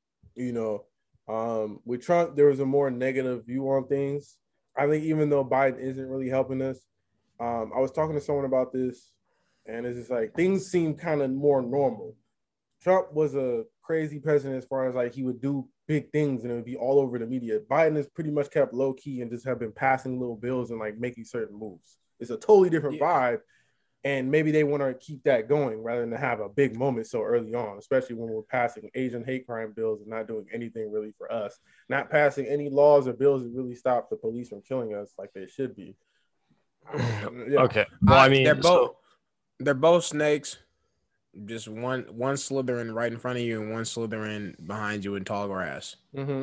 with Trump, there was a more negative view on things. I think even though Biden isn't really helping us, I was talking to someone about this, and it's just like things seem kind of more normal. Trump was a crazy president as far as like he would do big things and it would be all over the media. Biden has pretty much kept low key and just have been passing little bills and like making certain moves. It's a totally different vibe. And maybe they want to keep that going rather than to have a big moment so early on, especially when we're passing Asian hate crime bills and not doing anything really for us, not passing any laws or bills that really stop the police from killing us like they should be. Okay. Well, I mean, they're both snakes. Just one slithering right in front of you and one slithering behind you in tall grass.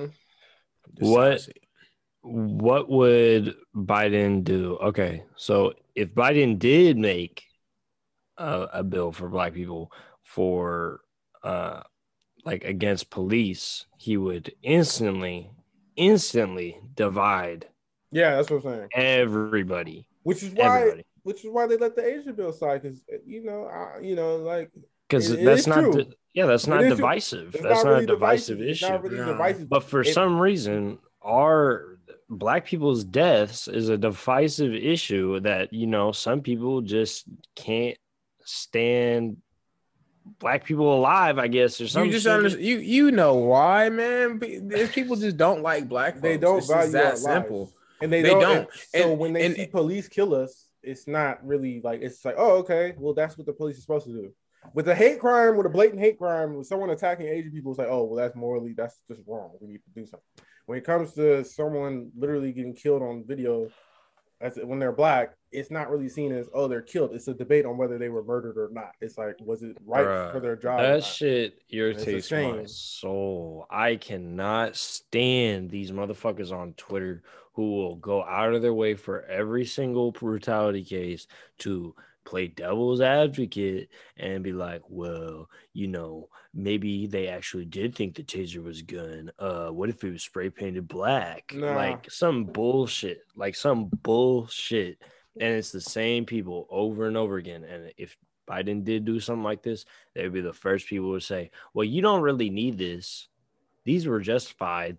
What would Biden do? Okay, so if Biden did make a bill for Black people for like against police, he would instantly divide. Yeah, that's what I'm saying. Everybody, which is why they let the Asian bill slide, because like because that's not that's not divisive. That's not a divisive issue. It's not really divisive. But for some reason, our black people's deaths is a divisive issue that, you know, some people just can't stand black people alive, I guess, or You some just shit. understand. You know why, man? There's people just don't like black folks. They don't It's just value our that simple. lives, and they They don't. And don't. so when they see police kill us, it's not really like it's like, oh, okay, well, that's what the police is supposed to do. With a hate crime, with a blatant hate crime, with someone attacking Asian people, it's like, oh, well, that's just wrong. We need to do something. When it comes to someone literally getting killed on video, when they're black, it's not really seen as, oh, they're killed. It's a debate on whether they were murdered or not. It's like, was it right for their job? That shit irritates my shame. soul. I cannot stand these motherfuckers on Twitter who will go out of their way for every single brutality case to play devil's advocate and be like, well, you know, maybe they actually did think the taser was a gun. What if it was spray painted black? Nah. Like some bullshit. And it's the same people over and over again. And if Biden did do something like this, they would be the first people to say, well, you don't really need this. These were justified.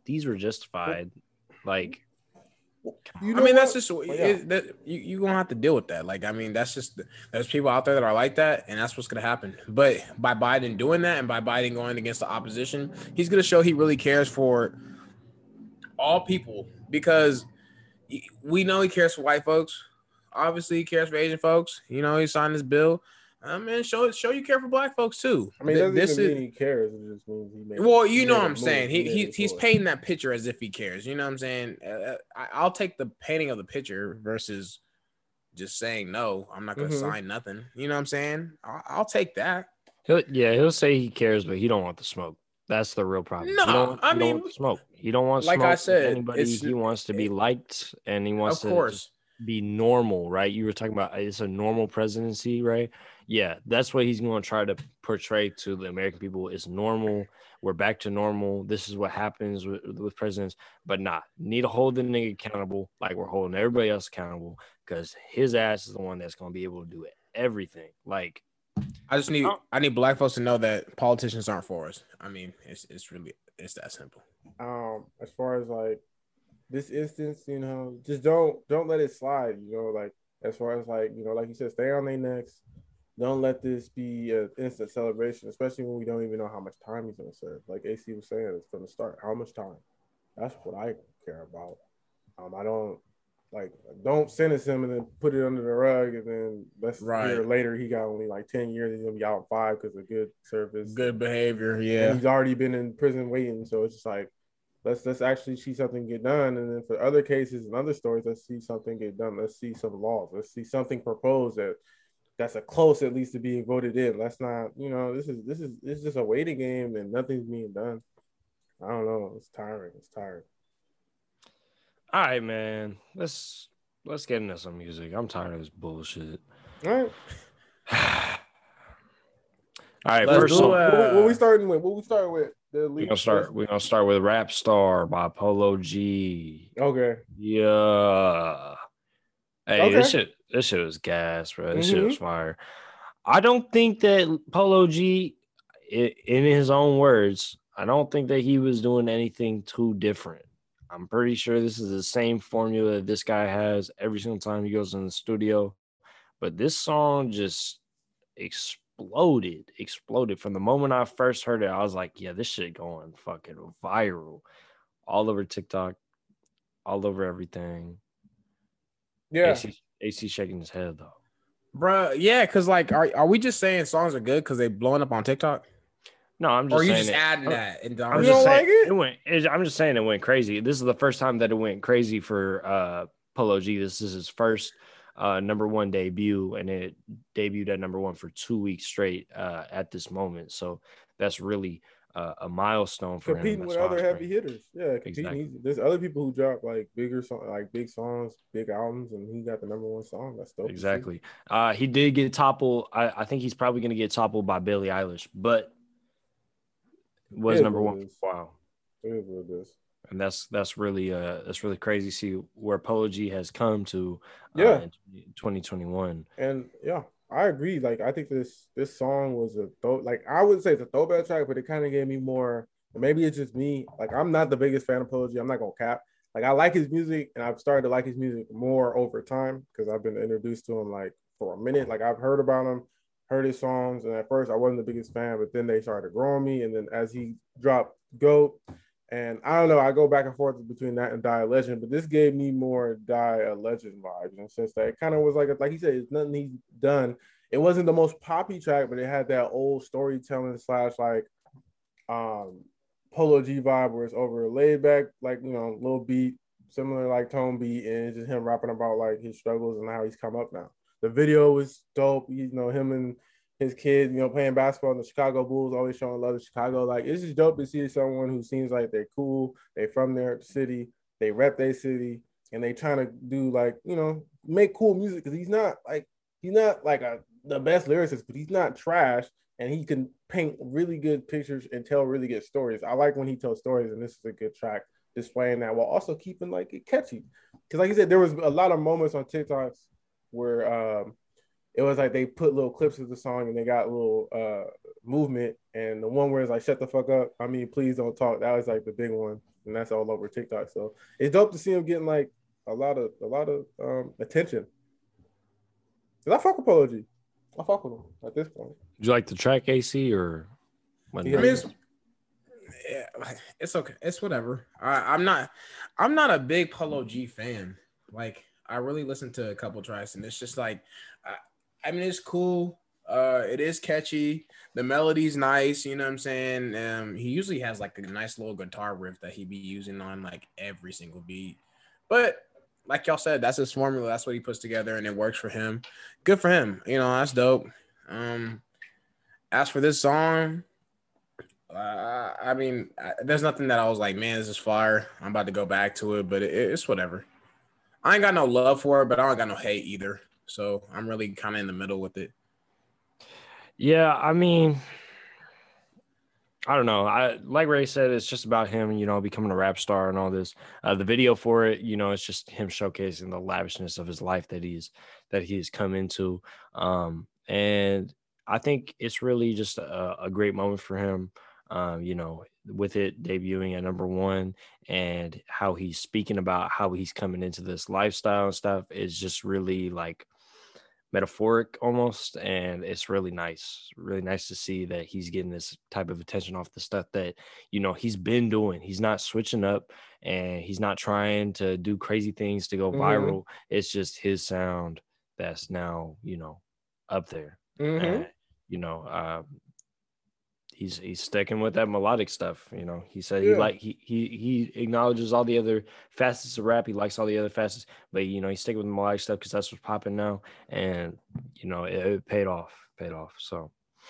Like, you know, I mean, that's just that you're gonna have to deal with that. Like, I mean, that's just there's people out there that are like that, and that's what's gonna happen. But by Biden doing that and by Biden going against the opposition, he's gonna show he really cares for all people, because we know he cares for white folks. Obviously, he cares for Asian folks. You know, he signed this bill. Man, show you care for black folks too. I mean, it doesn't even mean he cares. It just means he made. Well, you know what I'm saying. He's painting that picture as if he cares. You know what I'm saying. I'll take the painting of the picture versus just saying no. I'm not gonna sign nothing. You know what I'm saying. I'll take that. He'll say he cares, but he don't want the smoke. That's the real problem. No, he don't want smoke. He don't want like smoke I said, anybody. He wants to be liked, and he wants to be normal, right? You were talking about it's a normal presidency, right? Yeah, that's what he's going to try to portray to the American people. It's normal. We're back to normal. This is what happens with presidents, but need to hold the nigga accountable like we're holding everybody else accountable, because his ass is the one that's going to be able to do everything. Like, I need black folks to know that politicians aren't for us. I mean, it's that simple. As far as like this instance, you know, just don't let it slide. You know, like as far as like, you know, like you said, stay on their necks. Don't let this be an instant celebration, especially when we don't even know how much time he's going to serve. Like AC was saying, it's going to start. How much time? That's what I care about. I don't sentence him and then put it under the rug, and then year later he got only like 10 years. He's going to be out 5 because of good service, good behavior. Yeah, and he's already been in prison waiting. So it's just like, let's actually see something get done. And then for other cases and other stories, let's see something get done. Let's see some laws. Let's see something proposed that's a close at least to being voted in. Let's not, you know, this is just a waiting game and nothing's being done. I don't know. It's tiring. All right, man. Let's get into some music. I'm tired of this bullshit. All right. All right. First song. What we starting with? We're gonna start with Rap Star by Polo G. Okay. Yeah. Hey, okay. This shit was gas, bro. This shit was fire. I don't think that Polo G, in his own words, I don't think that he was doing anything too different. I'm pretty sure this is the same formula that this guy has every single time he goes in the studio. But this song just exploded. From the moment I first heard it, I was like, yeah, this shit going fucking viral. All over TikTok, all over everything. Yeah. AC shaking his head though. Bruh, yeah, because like, are we just saying songs are good because they blowing up on TikTok? No, I'm just. Or are you saying just adding that? And I'm just saying I'm just saying it went crazy. This is the first time that it went crazy for Polo G. This is his first number one debut, and it debuted at number one for 2 weeks straight at this moment. So that's really a milestone for competing him. With other heavy hitters. Yeah, exactly. There's other people who drop like bigger songs, like big songs, big albums, and he got the number one song. That's dope. Exactly. He did get toppled. I think he's probably going to get toppled by Billie Eilish, but was number one for a while. It is what it is. And that's really crazy to see where Polo G has come to in 2021. And yeah, I agree. Like, I think this song was I wouldn't say it's a throwback track, but it kind of gave me more. Maybe it's just me. Like, I'm not the biggest fan of Polo G. I'm not gonna cap. Like I like his music, and I've started to like his music more over time because I've been introduced to him like for a minute. Like I've heard about him, heard his songs, and at first I wasn't the biggest fan, but then they started growing me. And then as he dropped Goat, and I don't know, I go back and forth between that and Die a Legend, but this gave me more Die a Legend vibes in the sense that it kind of was like he said, it's nothing he's done. It wasn't the most poppy track, but it had that old storytelling slash like um Polo G vibe where it's over a laid back, like, you know, little beat, similar like tone beat, and it's just him rapping about like his struggles and how he's come up now. The video was dope. You know, him and his kid, you know, playing basketball in the Chicago Bulls, always showing love to Chicago. Like, it's just dope to see someone who seems like they're cool, they from their city, they rep their city, and they trying to do like, you know, make cool music because he's not like the best lyricist, but he's not trash, and he can paint really good pictures and tell really good stories. I like when he tells stories, and this is a good track displaying that while also keeping like it catchy. Because like you said, there was a lot of moments on TikToks where it was like they put little clips of the song and they got a little movement. And the one where it's like, shut the fuck up. I mean, please don't talk. That was like the big one. And that's all over TikTok. So it's dope to see him getting like a lot of attention. Cause I fuck with Polo G. I fuck with him at this point. Did you like the track, AC, or what? Yeah. I mean, it's okay. It's whatever. I'm not a big Polo G fan. Like, I really listened to a couple tracks, and it's just like, I mean, it's cool. It is catchy. The melody's nice. You know what I'm saying? He usually has like a nice little guitar riff that he be using on like every single beat. But like y'all said, that's his formula. That's what he puts together, and it works for him. Good for him. You know, that's dope. As for this song, I mean, there's nothing that I was like, man, this is fire. I'm about to go back to it, but it's whatever. I ain't got no love for it, but I don't got no hate either. So I'm really kind of in the middle with it. Yeah, I mean, I don't know. I like Ray said, it's just about him, you know, becoming a rap star and all this. The video for it, you know, it's just him showcasing the lavishness of his life that he's come into. And I think it's really just a great moment for him. You know, with it debuting at #1 and how he's speaking about how he's coming into this lifestyle and stuff is just really like metaphoric almost, and it's really nice to see that he's getting this type of attention off the stuff that, you know, he's been doing. He's not switching up, and he's not trying to do crazy things to go viral. It's just his sound that's now, you know, up there. And you know, he's sticking with that melodic stuff. You know, he said he acknowledges all the other facets of rap. He likes all the other facets, but, you know, he's sticking with the melodic stuff because that's what's popping now. And, you know, it paid off. So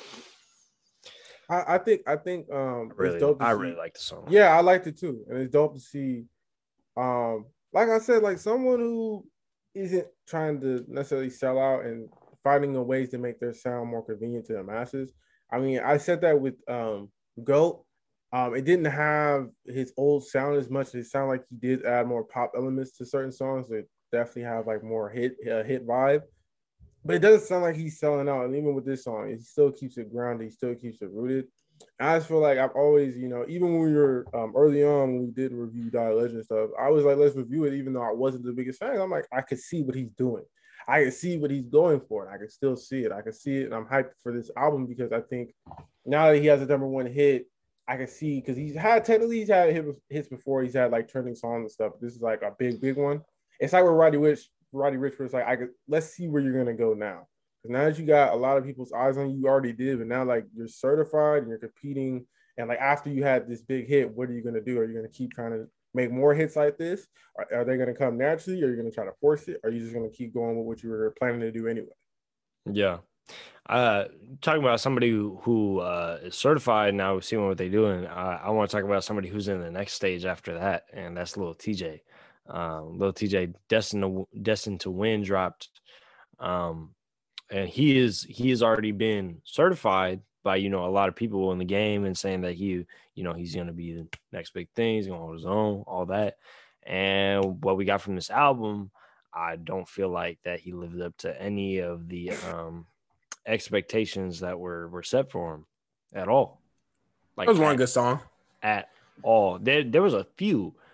I think it's dope to see. really like the song. Yeah, I liked it too. And it's dope to see like I said, like someone who isn't trying to necessarily sell out and finding a ways to make their sound more convenient to the masses. I mean, I said that with Goat. It didn't have his old sound as much. It sounded like he did add more pop elements to certain songs that definitely have like more hit vibe. But it doesn't sound like he's selling out. And even with this song, he still keeps it grounded. He still keeps it rooted. And I just feel like I've always, you know, even when we were early on when we did review Die Legend stuff, I was like, let's review it, even though I wasn't the biggest fan. I'm like, I could see what he's doing. I can see what he's going for, and I can still see it. I can see it, and I'm hyped for this album because I think now that he has a #1 hit, I can see, because he's had hits before. He's had like trending songs and stuff. This is like a big one. It's like with Roddy Ricch, where it's like, let's see where you're gonna go now. Because now that you got a lot of people's eyes on you, you already did, but now like you're certified and you're competing, and like after you had this big hit, what are you gonna do? Are you gonna keep trying to make more hits like this? Are they going to come naturally? Or are you going to try to force it? Or are you just going to keep going with what you were planning to do anyway? Yeah. Talking about somebody who is certified now, seeing what they're doing. I want to talk about somebody who's in the next stage after that, and that's Lil TJ. Lil TJ, Destined to Win dropped. And he has already been certified by, you know, a lot of people in the game, and saying that he, you know, he's going to be the next big thing. He's going to hold his own, all that. And what we got from this album, I don't feel like that he lived up to any of the expectations that were set for him at all. Like, that was one good song at all. There was a few,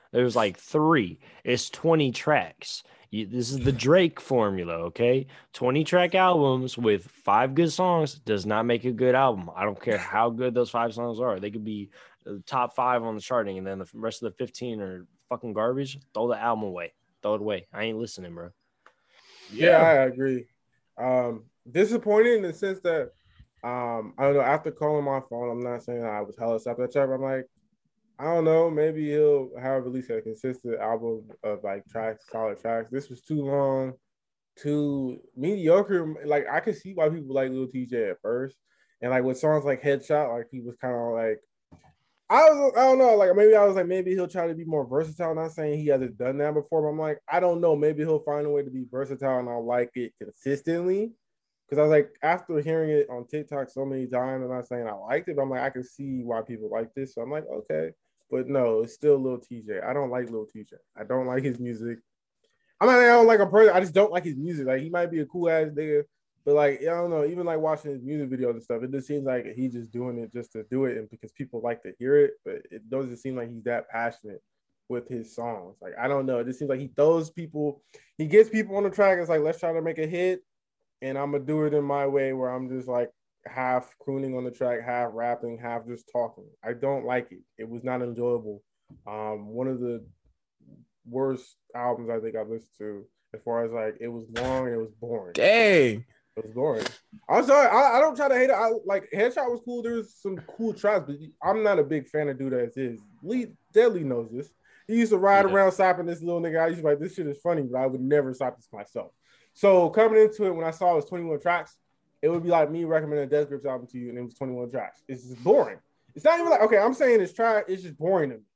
There's like 3. It's 20 tracks. This is the Drake formula, okay? 20-track albums with 5 good songs does not make a good album. I don't care how good those 5 songs are. They could be top 5 on the charting, and then the rest of the 15 are fucking garbage. Throw the album away. Throw it away. I ain't listening, bro. Yeah, I agree. Disappointed in the sense that I don't know. After calling my phone, I'm not saying I was hella stuff that track. I'm like, I don't know. Maybe he'll have at least a consistent album of like tracks, solid tracks. This was too long, too mediocre. Like I could see why people like Lil TJ at first, and like with songs like Headshot, like he was kind of like, I don't know. Like maybe I was like, maybe he'll try to be more versatile. Not saying he hasn't done that before, but I'm like, I don't know. Maybe he'll find a way to be versatile, and I'll like it consistently. Because I was like, after hearing it on TikTok so many times, I'm not saying I liked it, but I'm like, I can see why people like this. So I'm like, okay. But no, it's still Lil TJ. I don't like Lil TJ. I don't like his music. I don't like a person. I just don't like his music. Like he might be a cool ass nigga, but like I don't know. Even like watching his music videos and stuff, it just seems like he's just doing it just to do it and because people like to hear it. But it doesn't seem like he's that passionate with his songs. Like I don't know. It just seems like he gets people on the track. It's like let's try to make a hit, and I'm gonna do it in my way where I'm just like half crooning on the track, half rapping, half just talking. I don't like it. It was not enjoyable. One of the worst albums I think I've listened to as far as like it was long and it was boring. Dang. It was boring. I'm sorry. I don't try to hate it. I like Headshot was cool. There's some cool tracks, but I'm not a big fan of Dude As Is. Deadly knows this. He used to ride around stopping this little nigga. I used to be like, this shit is funny, but I would never stop this myself. So coming into it, when I saw it was 21 tracks, it would be like me recommending a Death Grips album to you, and it was 21 tracks. It's just boring. It's not even like, okay, I'm saying it's trash. It's just boring to me.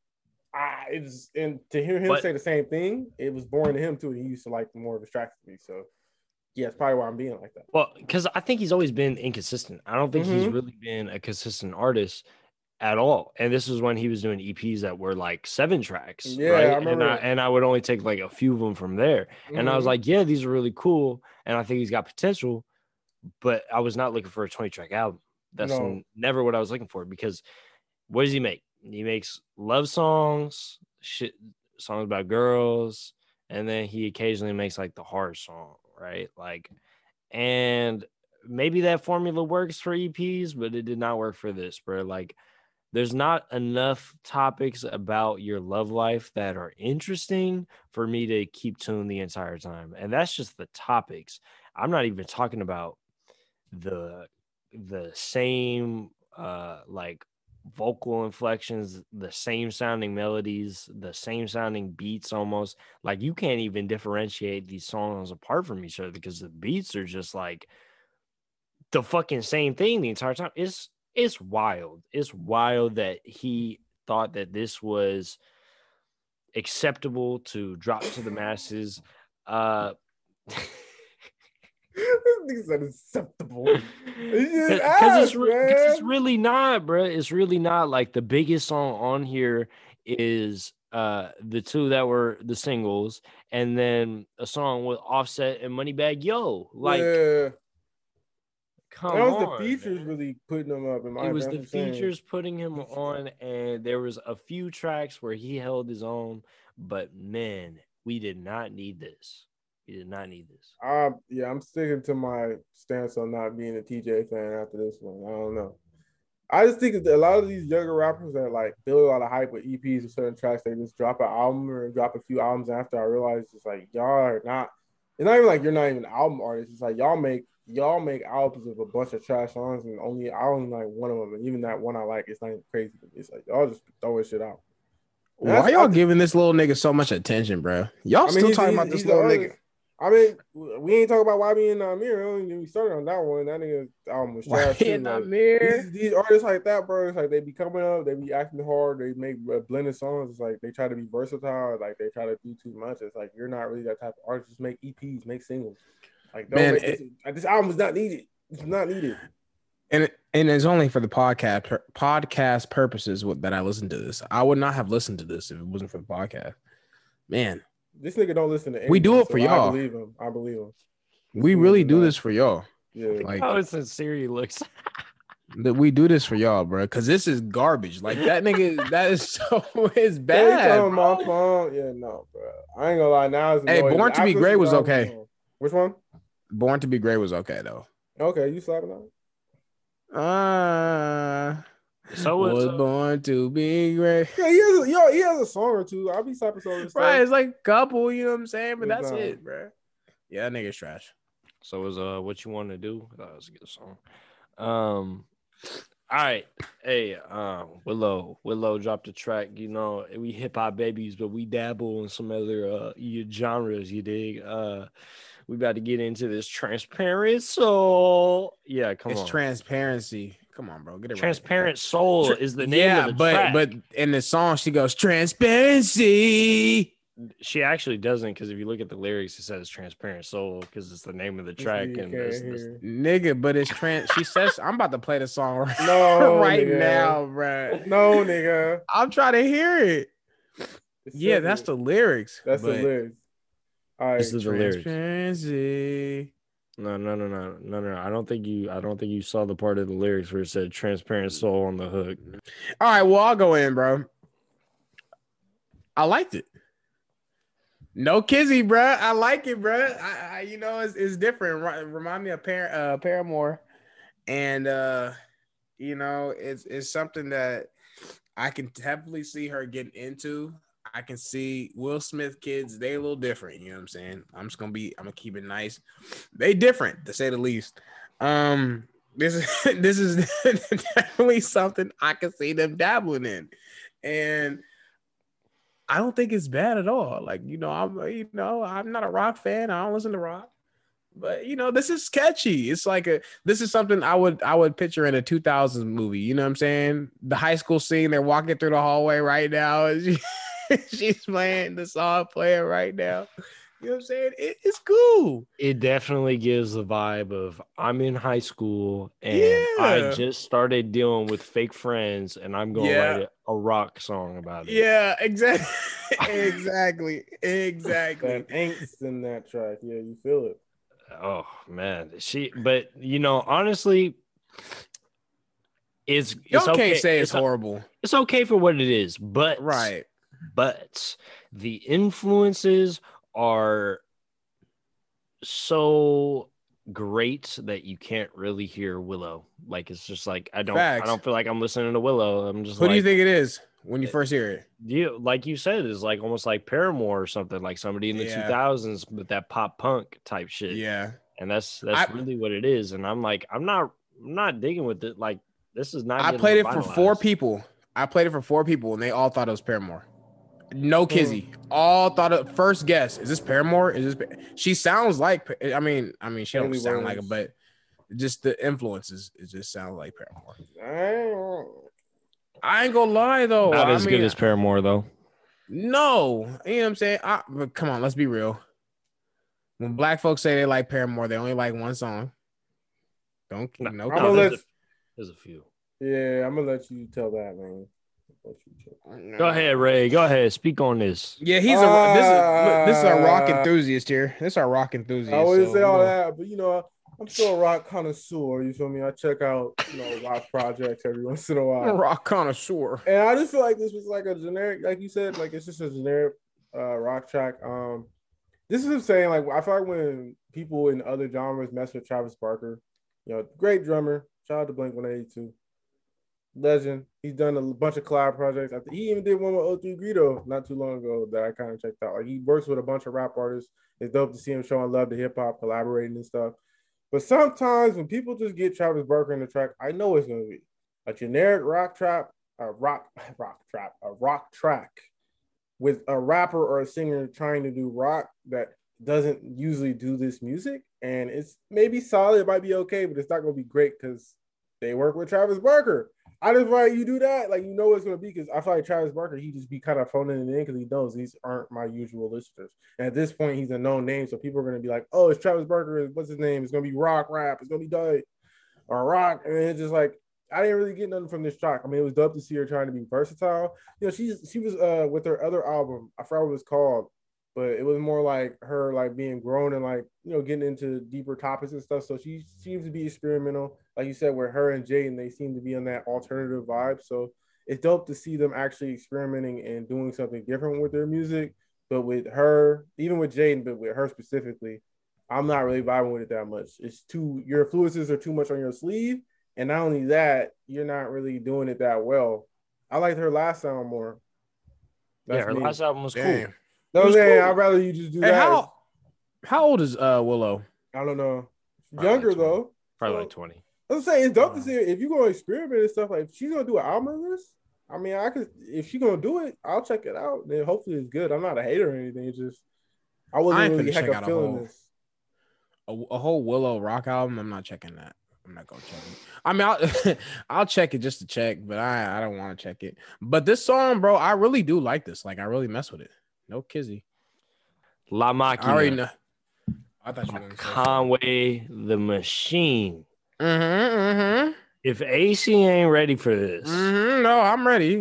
And to hear him say the same thing, it was boring to him too. He used to like more of his tracks to me. So yeah, it's probably why I'm being like that. Well, because I think he's always been inconsistent. I don't think he's really been a consistent artist at all. And this was when he was doing EPs that were like 7 tracks. Yeah, right? I remember. And I would only take like a few of them from there. And I was like, yeah, these are really cool. And I think he's got potential. But I was not looking for a 20-track album. That's never what I was looking for, because what does he make? He makes love songs, songs about girls, and then he occasionally makes like the hard song, right? Like, and maybe that formula works for EPs, but it did not work for this, bro. Like, there's not enough topics about your love life that are interesting for me to keep tuned the entire time. And that's just the topics. I'm not even talking about the same like vocal inflections, the same sounding melodies, the same sounding beats almost. Like you can't even differentiate these songs apart from each other because the beats are just like the fucking same thing the entire time. It's wild. It's wild that he thought that this was acceptable to drop to the masses. This is unacceptable. Because it's really not, bro. It's really not. Like the biggest song on here is the 2 that were the singles, and then a song with Offset and Moneybagg Yo. Like, come on. That was the features, man. Really putting him up. It was the features putting him on, and there was a few tracks where he held his own. But man, we did not need this. We did not need this. Yeah, I'm sticking to my stance on not being a TJ fan after this one. I don't know. I just think that a lot of these younger rappers that like build a lot of hype with EPs or certain tracks, they just drop an album or drop a few albums after. I realize it's like y'all are not. It's not even like you're not even an album artist. It's like y'all make albums of a bunch of trash songs, and I only like one of them, and even that one I like, it's not even crazy. It's like y'all just throwing shit out. Why y'all giving this little nigga so much attention, bro? Y'all still talking about this little nigga? I mean, we ain't talking about YB and Amir. We started on that one. That nigga album was trash. These artists like that, bro, it's like they be coming up, they be acting hard, they make blended songs. It's like they try to be versatile, like they try to do too much. It's like you're not really that type of artist. Just make EPs, make singles. Like, don't this album is not needed. It's not needed. And it's only for the podcast purposes that I listen to this. I would not have listened to this if it wasn't for the podcast. Man. This nigga don't listen to anything. We do it for y'all. I believe him. We really do this for y'all. Yeah. Like, how sincere he looks. That we do this for y'all, bro, because this is garbage. Like that nigga, that is so it's Yeah, you bad, telling my bro. phone? Yeah, no, bro. I ain't gonna lie. Now it's Hey, annoying. Born to Be After Great some was albums okay. on. Which one? Born to Be Great was okay though. Okay, you slapping on? So Was was born to be great. Yeah, he has a song or two. I'll be slapping some of his stuff. Right, it's like a couple, you know what I'm saying? But It's that's not. it, bro. Yeah, that nigga's trash. what you want to do? That was a good song. All right. Hey, Willow dropped a track. You know, we hip hop babies, but we dabble in some other genres, you dig? We about to get into this transparent soul. Yeah, come It's on. transparency. Come on, bro. Get it Transparent Soul is the right. name of the track. But in the song she goes transparency. She actually doesn't, because if you look at the lyrics, it says Transparent Soul because it's the name of the track. And this, nigga, but it's she says I'm about to play the song right, nigga. now, bro. No, nigga. I'm trying to hear it. Yeah, that's the lyrics. That's the lyrics. All right, this is the lyrics. Transparency. No. I don't think you saw the part of the lyrics where it said Transparent Soul on the hook. All right, well, I'll go in, bro. I liked it. No Kizzy, bro. I like it, bro. I you know, it's different. Remind me of Paramore, and you know, it's something that I can definitely see her getting into. I can see Will Smith kids. They a little different. You know what I'm saying? I'm gonna keep it nice. They different to say the least. This is definitely something I can see them dabbling in, and I don't think it's bad at all. Like, I'm not a rock fan. I don't listen to rock, but this is sketchy. It's like this is something I would picture in a 2000s movie. You know what I'm saying? The high school scene. They're walking through the hallway right now. And she's playing the song playing right now. You know what I'm saying? It's cool. It definitely gives the vibe of I'm in high school and I just started dealing with fake friends and I'm going to write a rock song about it. Yeah, exactly. exactly. That angst in that track. Yeah, you feel it. Oh, man. But, honestly, it's okay. Say it's horrible. It's okay for what it is, but right. But the influences are so great that you can't really hear Willow. Like, it's just like I don't feel like I'm listening to Willow. I'm just Who do you think it is when you first hear it? Like you said, it's like almost like Paramore or something, like somebody in the 2000s with that pop punk type shit. Yeah. And that's really what it is. And I'm like, I'm not digging with it. Like, this is not. I played it for 4 people. And they all thought it was Paramore. No Kizzy. All thought of first guess. Is this Paramore? She sounds like she don't sound like it, but just the influences, it just sounds like Paramore. I ain't gonna lie though. Not as good as Paramore though. No, you know what I'm saying? But come on, let's be real. When black folks say they like Paramore, they only like one song. There's a few. Yeah, I'm gonna let you tell that, man. Go ahead, Ray. Go ahead. Speak on this. Yeah, this is a rock enthusiast here. This is our rock enthusiast. I always say all that, but I'm still a rock connoisseur. You feel me? I check out rock projects every once in a while. Rock connoisseur. And I just feel like this was like a generic, like you said, like it's just a generic rock track. This is what I'm saying. Like I feel like when people in other genres mess with Travis Barker, great drummer. Shout out to Blink-182. Legend. He's done a bunch of collab projects. He even did one with O3 Greedo not too long ago that I kind of checked out. Like he works with a bunch of rap artists. It's dope to see him showing love to hip hop, collaborating and stuff. But sometimes when people just get Travis Barker in the track, I know it's gonna be a generic rock track with a rapper or a singer trying to do rock that doesn't usually do this music. And it's maybe solid, it might be okay, but it's not gonna be great because they work with Travis Barker. I just why you do that, like what it's gonna be, because I feel like Travis Barker, he just be kind of phoning it in because he knows these aren't my usual listeners. And at this point, he's a known name, so people are gonna be like, "Oh, it's Travis Barker. What's his name? It's gonna be rock, rap. It's gonna be dirt or rock." And it's just like I didn't really get nothing from this track. I mean, it was dope to see her trying to be versatile. She was with her other album. I forgot what it was called. but it was more like her like being grown and like getting into deeper topics and stuff. So she seems to be experimental, like you said, with her and Jaden. They seem to be on that alternative vibe. So it's dope to see them actually experimenting and doing something different with their music. But with her, even with Jaden, but with her specifically, I'm not really vibing with it that much. It's too your influences are too much on your sleeve, and not only that, you're not really doing it that well. I liked her last sound more. Yeah, That's her me. last album was cool. Damn. No, was man, cool. I'd rather you just do Hey, that. how old is Willow? I don't know. Probably Younger like 20. though. Probably So, like 20. I'm saying it's dope to see if you're gonna experiment and stuff. Like if she's gonna do an album of this, I mean, I could if she's gonna do it, I'll check it out. Then hopefully it's good. I'm not a hater or anything. It's just I wasn't ain't really finna check heck out of a feeling whole- this. A whole Willow rock album. I'm not checking that. I'm not gonna check it. I mean, I'll, I'll check it just to check, but I don't want to check it. But this song, bro, I really do like this. Like, I really mess with it. No kizzy. La I already Machina. know. I thought you were gonna say Conway the Machine. Mm-hmm. If AC ain't ready for this, No, I'm ready.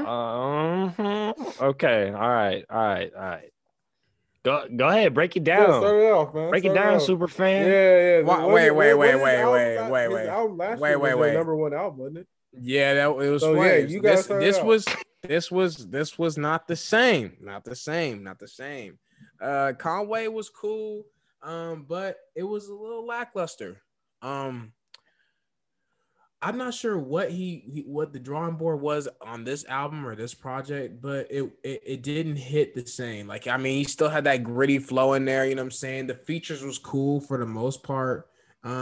okay, all right. Go ahead, break it Yeah, down. start it off, man. Break it Start down, off. super fan. Yeah. Wait. His album last year was their number one album, wasn't it? Yeah, that it was. So, flames. yeah, you gotta start it out. This was not the same. Not the same. Conway was cool, but it was a little lackluster. I'm not sure what what the drawing board was on this album or this project, but it didn't hit the same. Like, I mean, he still had that gritty flow in there, you know what I'm saying? The features was cool for the most part.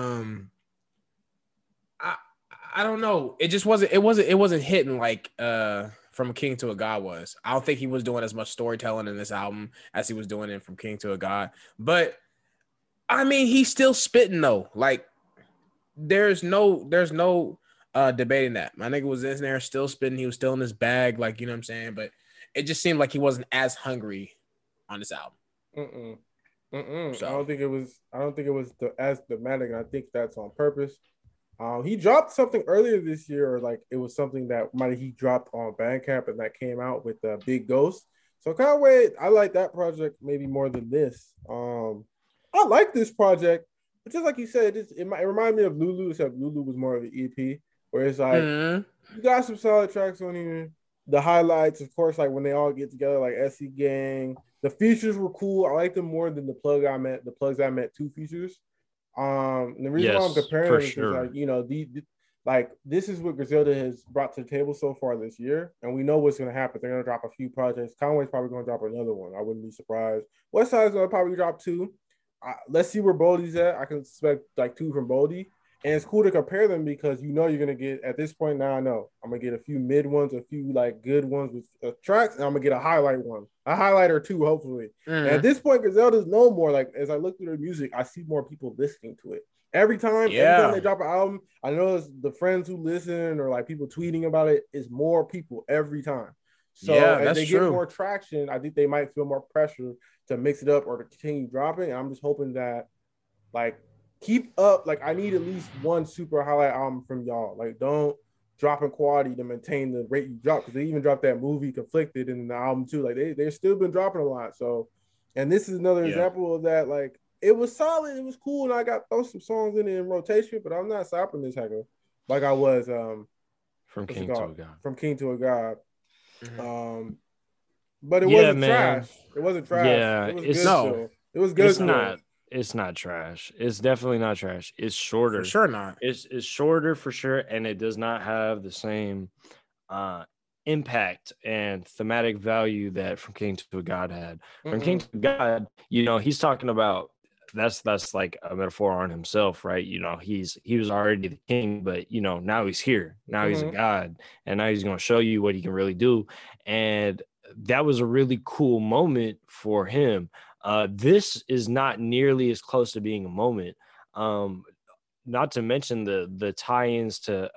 I don't know. It just wasn't hitting like From a King to a God was. I don't think he was doing as much storytelling in this album as he was doing in From King to a God. But I mean, he's still spitting though. Like, there's no debating that. My nigga was in there still spitting. He was still in his bag, like, you know what I'm saying? But it just seemed like he wasn't as hungry on this album. So. I don't think it was as thematic, and I think that's on purpose. He dropped something earlier this year, or like it was something that he dropped on Bandcamp, and that came out with Big Ghost. So Conway, I like that project maybe more than this. I like this project. But just like you said, it reminded me of Lulu, except Lulu was more of an EP, where it's like you got some solid tracks on here. The highlights, of course, like when they all get together, like SC Gang. The features were cool. I like them more than the Plugs I Met 2 features. And the reason why I'm comparing them is like, this is what Griselda has brought to the table so far this year, and we know what's going to happen. They're going to drop a few projects. Conway's probably going to drop another one. I wouldn't be surprised. Westside's going to probably drop 2. Let's see where Boldy's at. I can expect like 2 from Boldy. And it's cool to compare them because you're going to get, at this point now, I know I'm going to get a few mid ones, a few like good ones with tracks, and I'm going to get a highlight one. A highlight or 2, hopefully. And at this point, Griselda's no more. Like, as I look through their music, I see more people listening to it. Every time they drop an album, I notice the friends who listen or like people tweeting about it is more people every time. So as they get more traction, I think they might feel more pressure to mix it up or to continue dropping. And I'm just hoping that, like, keep up. Like, I need at least one super highlight album from y'all. Like, don't drop in quality to maintain the rate you drop, because they even dropped that movie Conflicted in the album too. Like, they've still been dropping a lot. So, and this is another example of that. Like, it was solid, it was cool, and I got some songs in rotation, but I'm not stopping this hacker like I was From King to a God. From King to a God. But it wasn't trash. It wasn't trash. Yeah, it was good. Still. It was good. It's not trash. It's definitely not trash. It's shorter. For sure not. It's shorter for sure, and it does not have the same impact and thematic value that From King to a God had. From King to God, he's talking about that's like a metaphor on himself, right? He was already the king, but now he's here. Now he's a god, and now he's going to show you what he can really do. And that was a really cool moment for him. This is not nearly as close to being a moment. Not to mention the tie-ins to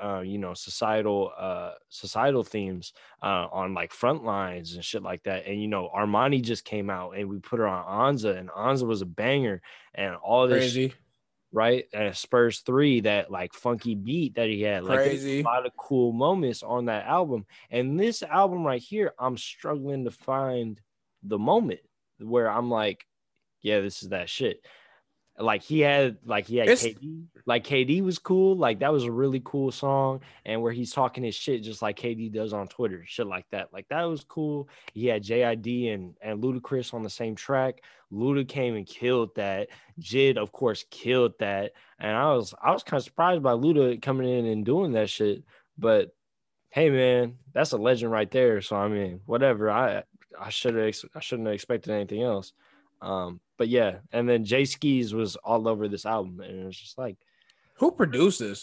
societal themes on like front lines and shit like that. And Armani just came out and we put her on Anza, and Anza was a banger, and all this crazy. Right? And Spurs 3, that like funky beat that he had. Crazy. Like, a lot of cool moments on that album. And this album right here, I'm struggling to find the moment. where I'm like, yeah, this is that shit. Like he had KD. Like KD was cool. Like that was a really cool song. And where he's talking his shit just like KD does on Twitter, shit like that. Like that was cool. He had JID and Ludacris on the same track. Luda came and killed that. Jid, of course, killed that. And I was kind of surprised by Luda coming in and doing that shit. But hey, man, that's a legend right there. So I mean, whatever. I shouldn't have expected anything else. But yeah, and then Jay Skis was all over this album, and it was just like, who produces?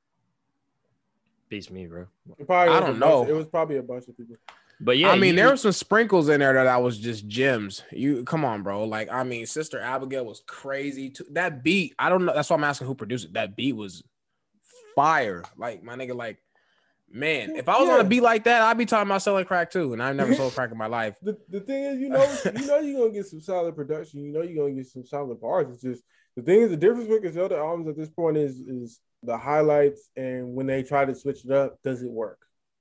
Beats me, bro. I don't know. It was probably a bunch of people. But yeah, I mean, there were some sprinkles in there that was just gems. You come on, bro. Like, I mean, Sister Abigail was crazy too. That beat, I don't know. That's why I'm asking who produced it. That beat was fire. Like, my nigga, like, man, if I was on a beat like that, I'd be talking about selling crack too. And I've never sold crack in my life. The thing is, you know you're gonna get some solid production. You know you're gonna get some solid bars. It's just the thing is the difference with his other albums at this point is the highlights, and when they try to switch it up, does it work?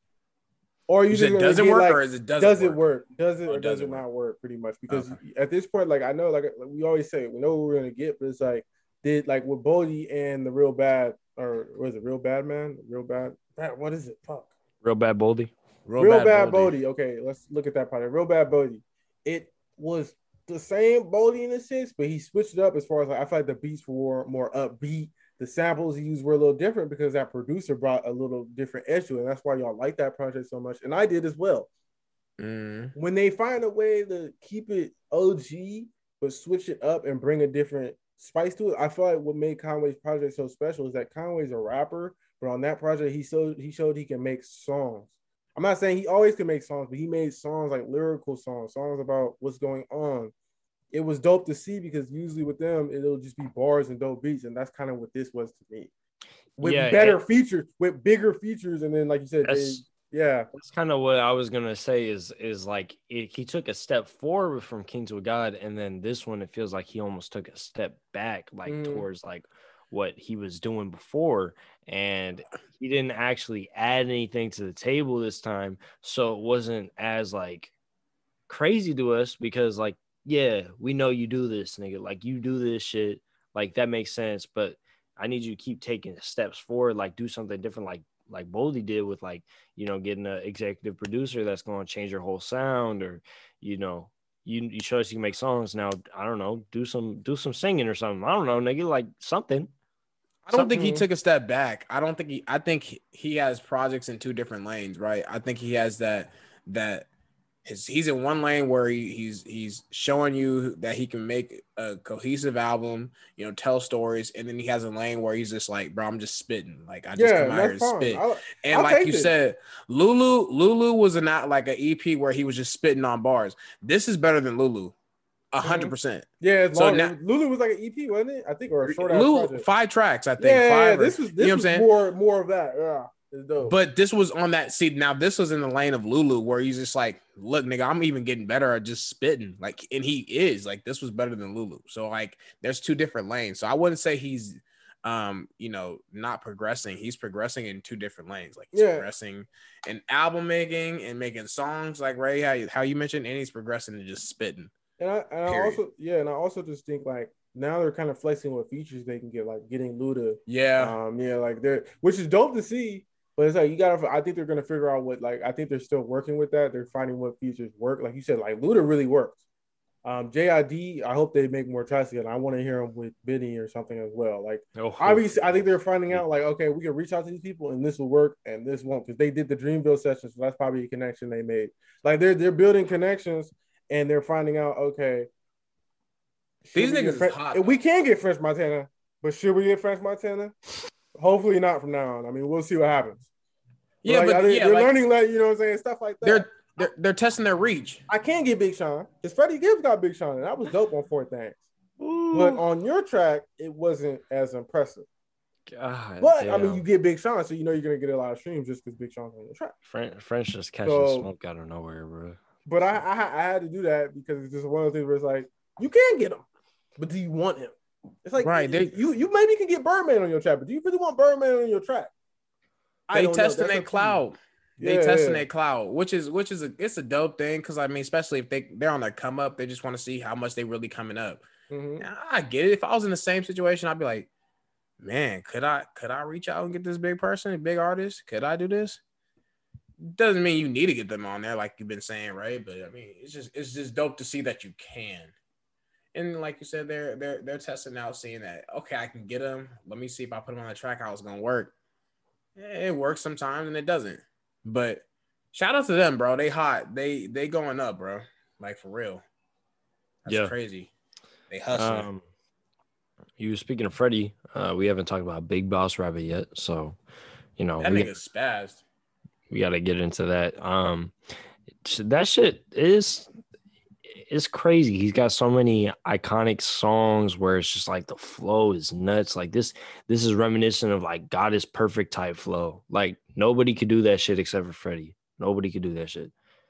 Or you just does it work, like, or is it does it work? Does it or does it not work? Pretty much, because at this point, like I know, like we always say, we know what we're gonna get, but it's like like with Bodie and the Real Bad, or was it Real Bad Man? Real Bad. What is it? Fuck. Real Bad Boldy. Real Bad Bodie. Okay, let's look at that part. Real Bad Bodie. It was the same Bodie in a sense, but he switched it up as far as like I feel like the beats were more upbeat. The samples he used were a little different because that producer brought a little different edge to it. And that's why y'all like that project so much. And I did as well. When they find a way to keep it OG, but switch it up and bring a different spice to it, I feel like what made Conway's project so special is that Conway's a rapper, but on that project, he showed he can make songs. I'm not saying he always can make songs, but he made songs like lyrical songs about what's going on. It was dope to see because usually with them, it'll just be bars and dope beats. And that's kind of what this was to me. With better features, with bigger features. And then, like you said, that's kind of what I was going to say is like he took a step forward from Kings with God. And then this one, it feels like he almost took a step back, like towards like what he was doing before. And he didn't actually add anything to the table this time. So it wasn't as like crazy to us because like, yeah, we know you do this, nigga. Like, you do this shit. Like, that makes sense. But I need you to keep taking steps forward. Like, do something different like Boldy did with, like, you know, getting an executive producer that's going to change your whole sound. Or, you know, you show us you can make songs. Now, I don't know, do some singing or something. I don't know, nigga, like, something. I don't think he took a step back. I think he has projects in two different lanes, right? I think he has that he's in one lane where he's showing you that he can make a cohesive album, you know, tell stories, and then he has a lane where he's just like, bro, I'm just spitting, like I just come out here and spit. And like you said, Lulu was not like an EP where he was just spitting on bars. This is better than Lulu, 100%. Yeah, so now, Lulu was like an EP, wasn't it? I think, or a short project. 5 tracks, I think. Yeah, this was you know what I'm saying? More of that. Yeah. But this was on that seat. Now this was in the lane of Lulu, where he's just like, look, nigga, I'm even getting better at just spitting. Like, and he is like, this was better than Lulu. So like, there's two different lanes. So I wouldn't say he's, you know, not progressing. He's progressing in two different lanes. Like he's progressing in album making and making songs, like Ray, how you mentioned, and he's progressing to just spitting. And I also just think like now they're kind of flexing what features they can get, like getting Luda. Like which is dope to see. But it's like I think they're gonna figure out what, like, I think they're still working with that. They're finding what features work. Like you said, like Luda really worked. JID, I hope they make more tracks again. I want to hear them with Benny or something as well. Like obviously, I think they're finding out like, okay, we can reach out to these people and this will work and this won't, because they did the Dreamville sessions, so that's probably a connection they made. Like they're building connections and they're finding out, okay, these niggas is hot. We can get French Montana, but should we get French Montana? Hopefully not from now on. I mean, we'll see what happens. Yeah, but they're learning, like, you know what I'm saying, stuff like that. They're testing their reach. I can't get Big Sean because Freddie Gibbs got Big Sean, and that was dope on Four Things. But on your track, it wasn't as impressive. God, but damn. I mean, you get Big Sean, so you know you're gonna get a lot of streams just because Big Sean's on your track. French just catching smoke out of nowhere, bro. But I had to do that because it's just one of the things where it's like, you can get him, but do you want him? It's like, right, you maybe can get Birdman on your track, but do you really want Birdman on your track? They testing their cloud. They testing their clout, which is it's a dope thing because I mean, especially if they're on their come up, they just want to see how much they really coming up. I get it. If I was in the same situation, I'd be like, man, could I reach out and get this big person, big artist? Could I do this? Doesn't mean you need to get them on there like you've been saying, right? But I mean, it's just dope to see that you can. And like you said, they're testing out, seeing that okay, I can get them. Let me see if I put them on the track, how it's gonna work. It works sometimes and it doesn't. But shout out to them, bro. They hot. They going up, bro. Like for real. That's crazy. They hustling. You were speaking of Freddie. We haven't talked about Big Boss Rabbit yet, so you know that nigga spazzed. We got to get into that. That shit is crazy. He's got so many iconic songs where it's just like the flow is nuts. Like this is reminiscent of like God is Perfect type flow. Like nobody could do that shit except for Freddie. Nobody could do that shit.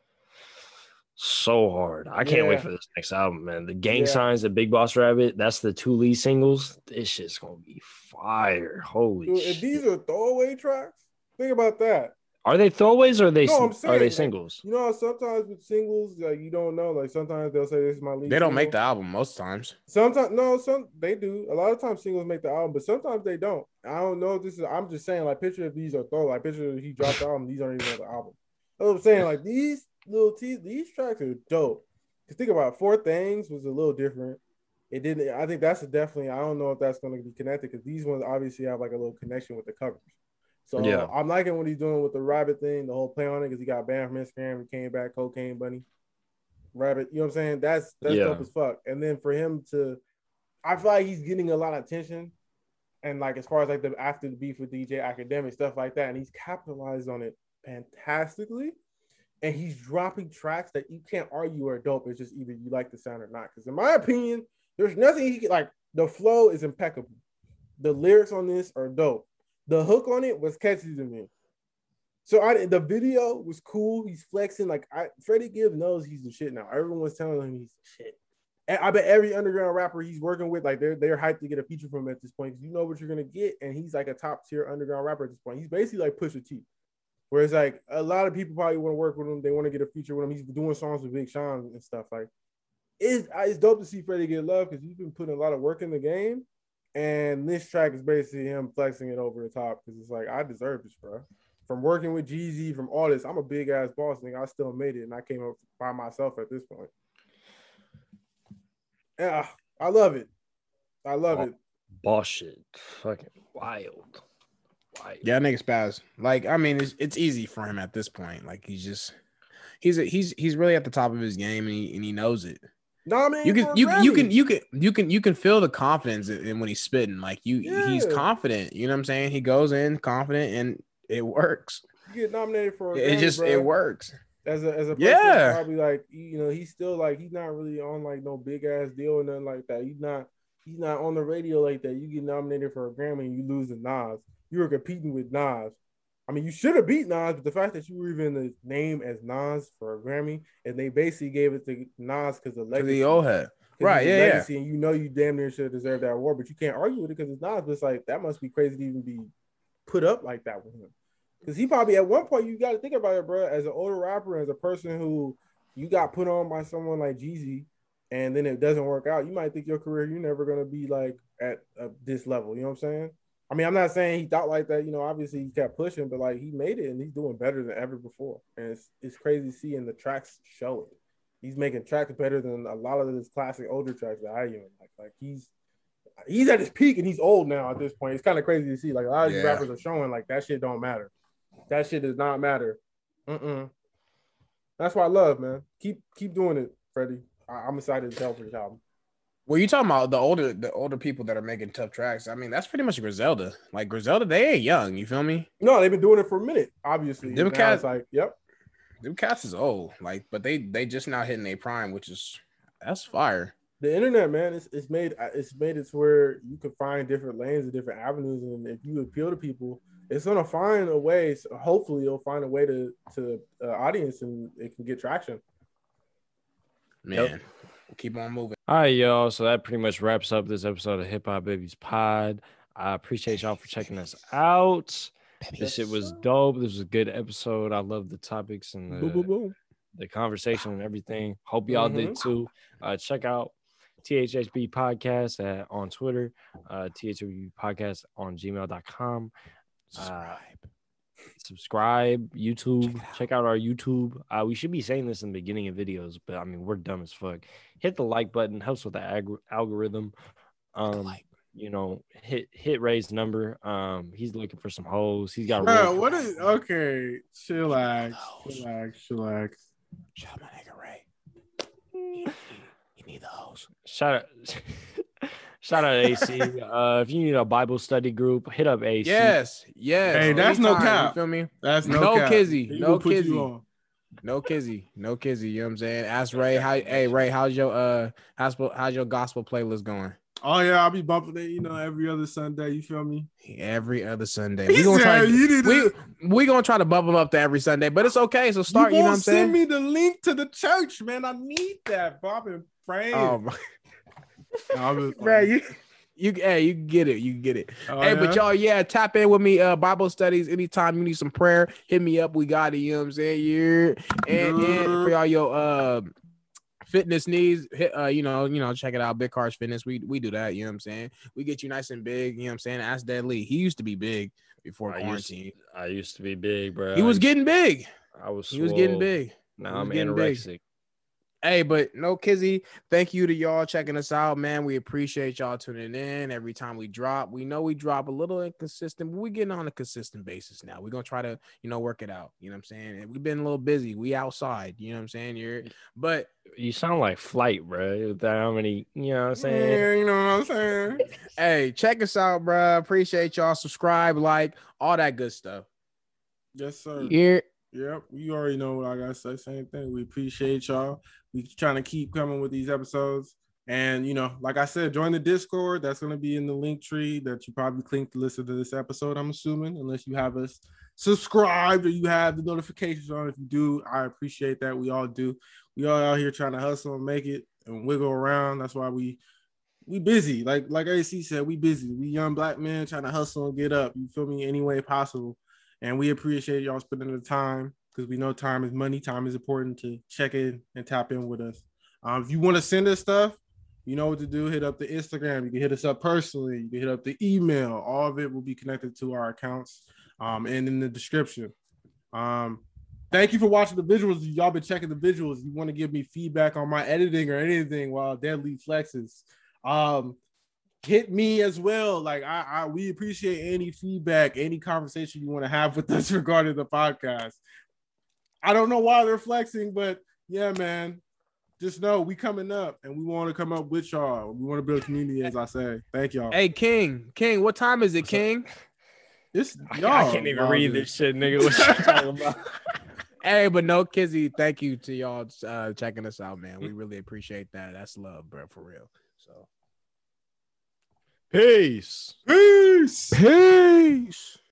So hard. I can't wait for this next album, man. The Gang Signs, the Big Boss Rabbit, that's the 2 lead singles. This shit's gonna be fire. Holy shit. If these are throwaway tracks, think about that. Are they throwaways or are they singles? You know, sometimes with singles, like you don't know. Like sometimes they'll say this is my lead. They don't make the album most times. Sometimes they do. A lot of times singles make the album, but sometimes they don't. I don't know. I'm just saying, like, picture if these are throw. Like, picture if he dropped the album, these aren't even on the album. That's what I'm saying. Like these these tracks are dope. Cause think about it, Four Things was a little different. It didn't. I think that's definitely. I don't know if that's going to be connected because these ones obviously have like a little connection with the covers. So I'm liking what he's doing with the Rabbit thing, the whole play on it, because he got banned from Instagram. He came back, Cocaine Bunny, Rabbit. You know what I'm saying? That's dope as fuck. And then for him to, I feel like he's getting a lot of attention, and like as far as like the after the beef with DJ Academic stuff like that, and he's capitalized on it fantastically. And he's dropping tracks that you can't argue are dope. It's just either you like the sound or not. Because in my opinion, there's nothing he can like. The flow is impeccable. The lyrics on this are dope. The hook on it was catchy to me. So the video was cool. He's flexing. Like Freddie Gibbs knows he's the shit now. Everyone's telling him he's the shit. And I bet every underground rapper he's working with, like they're hyped to get a feature from him at this point because you know what you're gonna get. And he's like a top tier underground rapper at this point. He's basically like Pusha T. Whereas like a lot of people probably want to work with him. They want to get a feature with him. He's doing songs with Big Sean and stuff. Like it's dope to see Freddie get love because he's been putting a lot of work in the game. And this track is basically him flexing it over the top because it's like, I deserve this, bro. From working with Jeezy, from all this, I'm a big ass boss nigga. I still made it, and I came up by myself at this point. Yeah, I love it. I love it. Boss shit, fucking wild. Yeah, nigga spaz. Like, I mean, it's easy for him at this point. Like, he's really at the top of his game, and he knows it. No, man, you can feel the confidence in when he's spitting. Like he's confident. You know what I'm saying? He goes in confident and it works. You get nominated for it works. As a person, probably like he's still like he's not really on like no big ass deal or nothing like that. He's not on the radio like that. You get nominated for a Grammy and you lose to Nas. You were competing with Nas. I mean, you should have beat Nas, but the fact that you were even the name as Nas for a Grammy, and they basically gave it to Nas because of legacy. The old head. Right, yeah, legacy, and you damn near should have deserved that award, but you can't argue with it because it's Nas. But it's like, that must be crazy to even be put up like that with him. Because he probably, at one point, you got to think about it, bro, as an older rapper, as a person who you got put on by someone like Jeezy, and then it doesn't work out, you might think your career, you're never going to be like at this level. You know what I'm saying? I mean, I'm not saying he thought like that. Obviously he kept pushing, but like he made it and he's doing better than ever before. And it's crazy seeing the tracks show it. He's making tracks better than a lot of his classic older tracks that I even like. Like he's at his peak and he's old now at this point. It's kind of crazy to see. Like a lot of these rappers are showing like that shit don't matter. That shit does not matter. That's what I love, man. Keep doing it, Freddie. I'm excited to tell for this album. Well, you talking about the older people that are making tough tracks. I mean, that's pretty much Griselda. Like Griselda, they ain't young. You feel me? No, they've been doing it for a minute. Obviously, them cats like, yep. Them cats is old. Like, but they just now hitting their prime, that's fire. The internet, man, it's made it to where you can find different lanes and different avenues, and if you appeal to people, it's gonna find a way. So hopefully, it'll find a way to audience, and it can get traction. Man. Yep. Keep on moving. All right, y'all. So that pretty much wraps up this episode of Hip Hop Babies Pod. I appreciate y'all for checking us out. This shit was dope. This was a good episode. I love the topics and the conversation and everything. Hope y'all did too. Check out THHB Podcast on Twitter, THHB Podcast on gmail.com. Subscribe, YouTube. Check out our YouTube. We should be saying this in the beginning of videos, but I mean, we're dumb as fuck. Hit the like button, helps with the algorithm. You know, hit Ray's number. He's looking for some hoes. He's got okay. Chillax. Shout out my nigga Ray. You need the hoes. Shout out AC. If you need a Bible study group, hit up AC. Yes. Hey, that's no cap. You feel me? That's no cap. Kizzy. No Kizzy. No Kizzy. You know what I'm saying? Ask Ray. Ray, how's your gospel playlist going? Oh yeah, I'll be bumping it, every other Sunday. You feel me? Every other Sunday. We gonna try to bump them up to every Sunday, but it's okay. So start. You know what I'm saying? Send me the link to the church, man. I need that. Bob and Frank. Oh my. You get it. You get it. But y'all, tap in with me. Bible studies. Anytime you need some prayer, hit me up. We got it. You know what I'm saying? And for y'all your fitness needs, check it out. Big Cars Fitness. We do that. You know what I'm saying? We get you nice and big. You know what I'm saying? Ask Deadly. He used to be big before quarantine. I used to be big, bro. He was getting big. He was getting big. Now I'm anorexic. Hey, but no Kizzy, thank you to y'all checking us out, man. We appreciate y'all tuning in every time we drop. We know we drop a little inconsistent, but we're getting on a consistent basis now. We're going to try to, work it out. You know what I'm saying? We've been a little busy. We outside, you know what I'm saying? But you sound like Flight, bro. How many, you know what I'm saying? Yeah, you know what I'm saying? Hey, check us out, bro. Appreciate y'all. Subscribe, like, all that good stuff. Yes, sir. Yeah. Yep, you already know what I gotta say. Same thing. We appreciate y'all. We trying to keep coming with these episodes. And like I said, join the Discord. That's gonna be in the link tree that you probably click to listen to this episode, I'm assuming, unless you have us subscribed or you have the notifications on. If you do, I appreciate that. We all do. We all out here trying to hustle and make it and wiggle around. That's why we busy. Like AC said, we busy. We young black men trying to hustle and get up. You feel me? Any way possible. And we appreciate y'all spending the time because we know time is money. Time is important to check in and tap in with us. If you want to send us stuff, you know what to do. Hit up the Instagram. You can hit us up personally. You can hit up the email. All of it will be connected to our accounts and in the description. Thank you for watching the visuals. Y'all been checking the visuals. You want to give me feedback on my editing or anything while Deadly flexes. Hit me as well. Like we appreciate any feedback, any conversation you want to have with us regarding the podcast. I don't know why they're flexing, but yeah, man, just know we coming up and we want to come up with y'all. We want to build a community, as I say. Thank y'all. Hey, King, what time is it, King? It's y'all. I can't even read this shit, nigga. What you talking about? Hey, but no, Kizzy, thank you to y'all checking us out, man. We really appreciate that. That's love, bro, for real. So. Peace. Peace.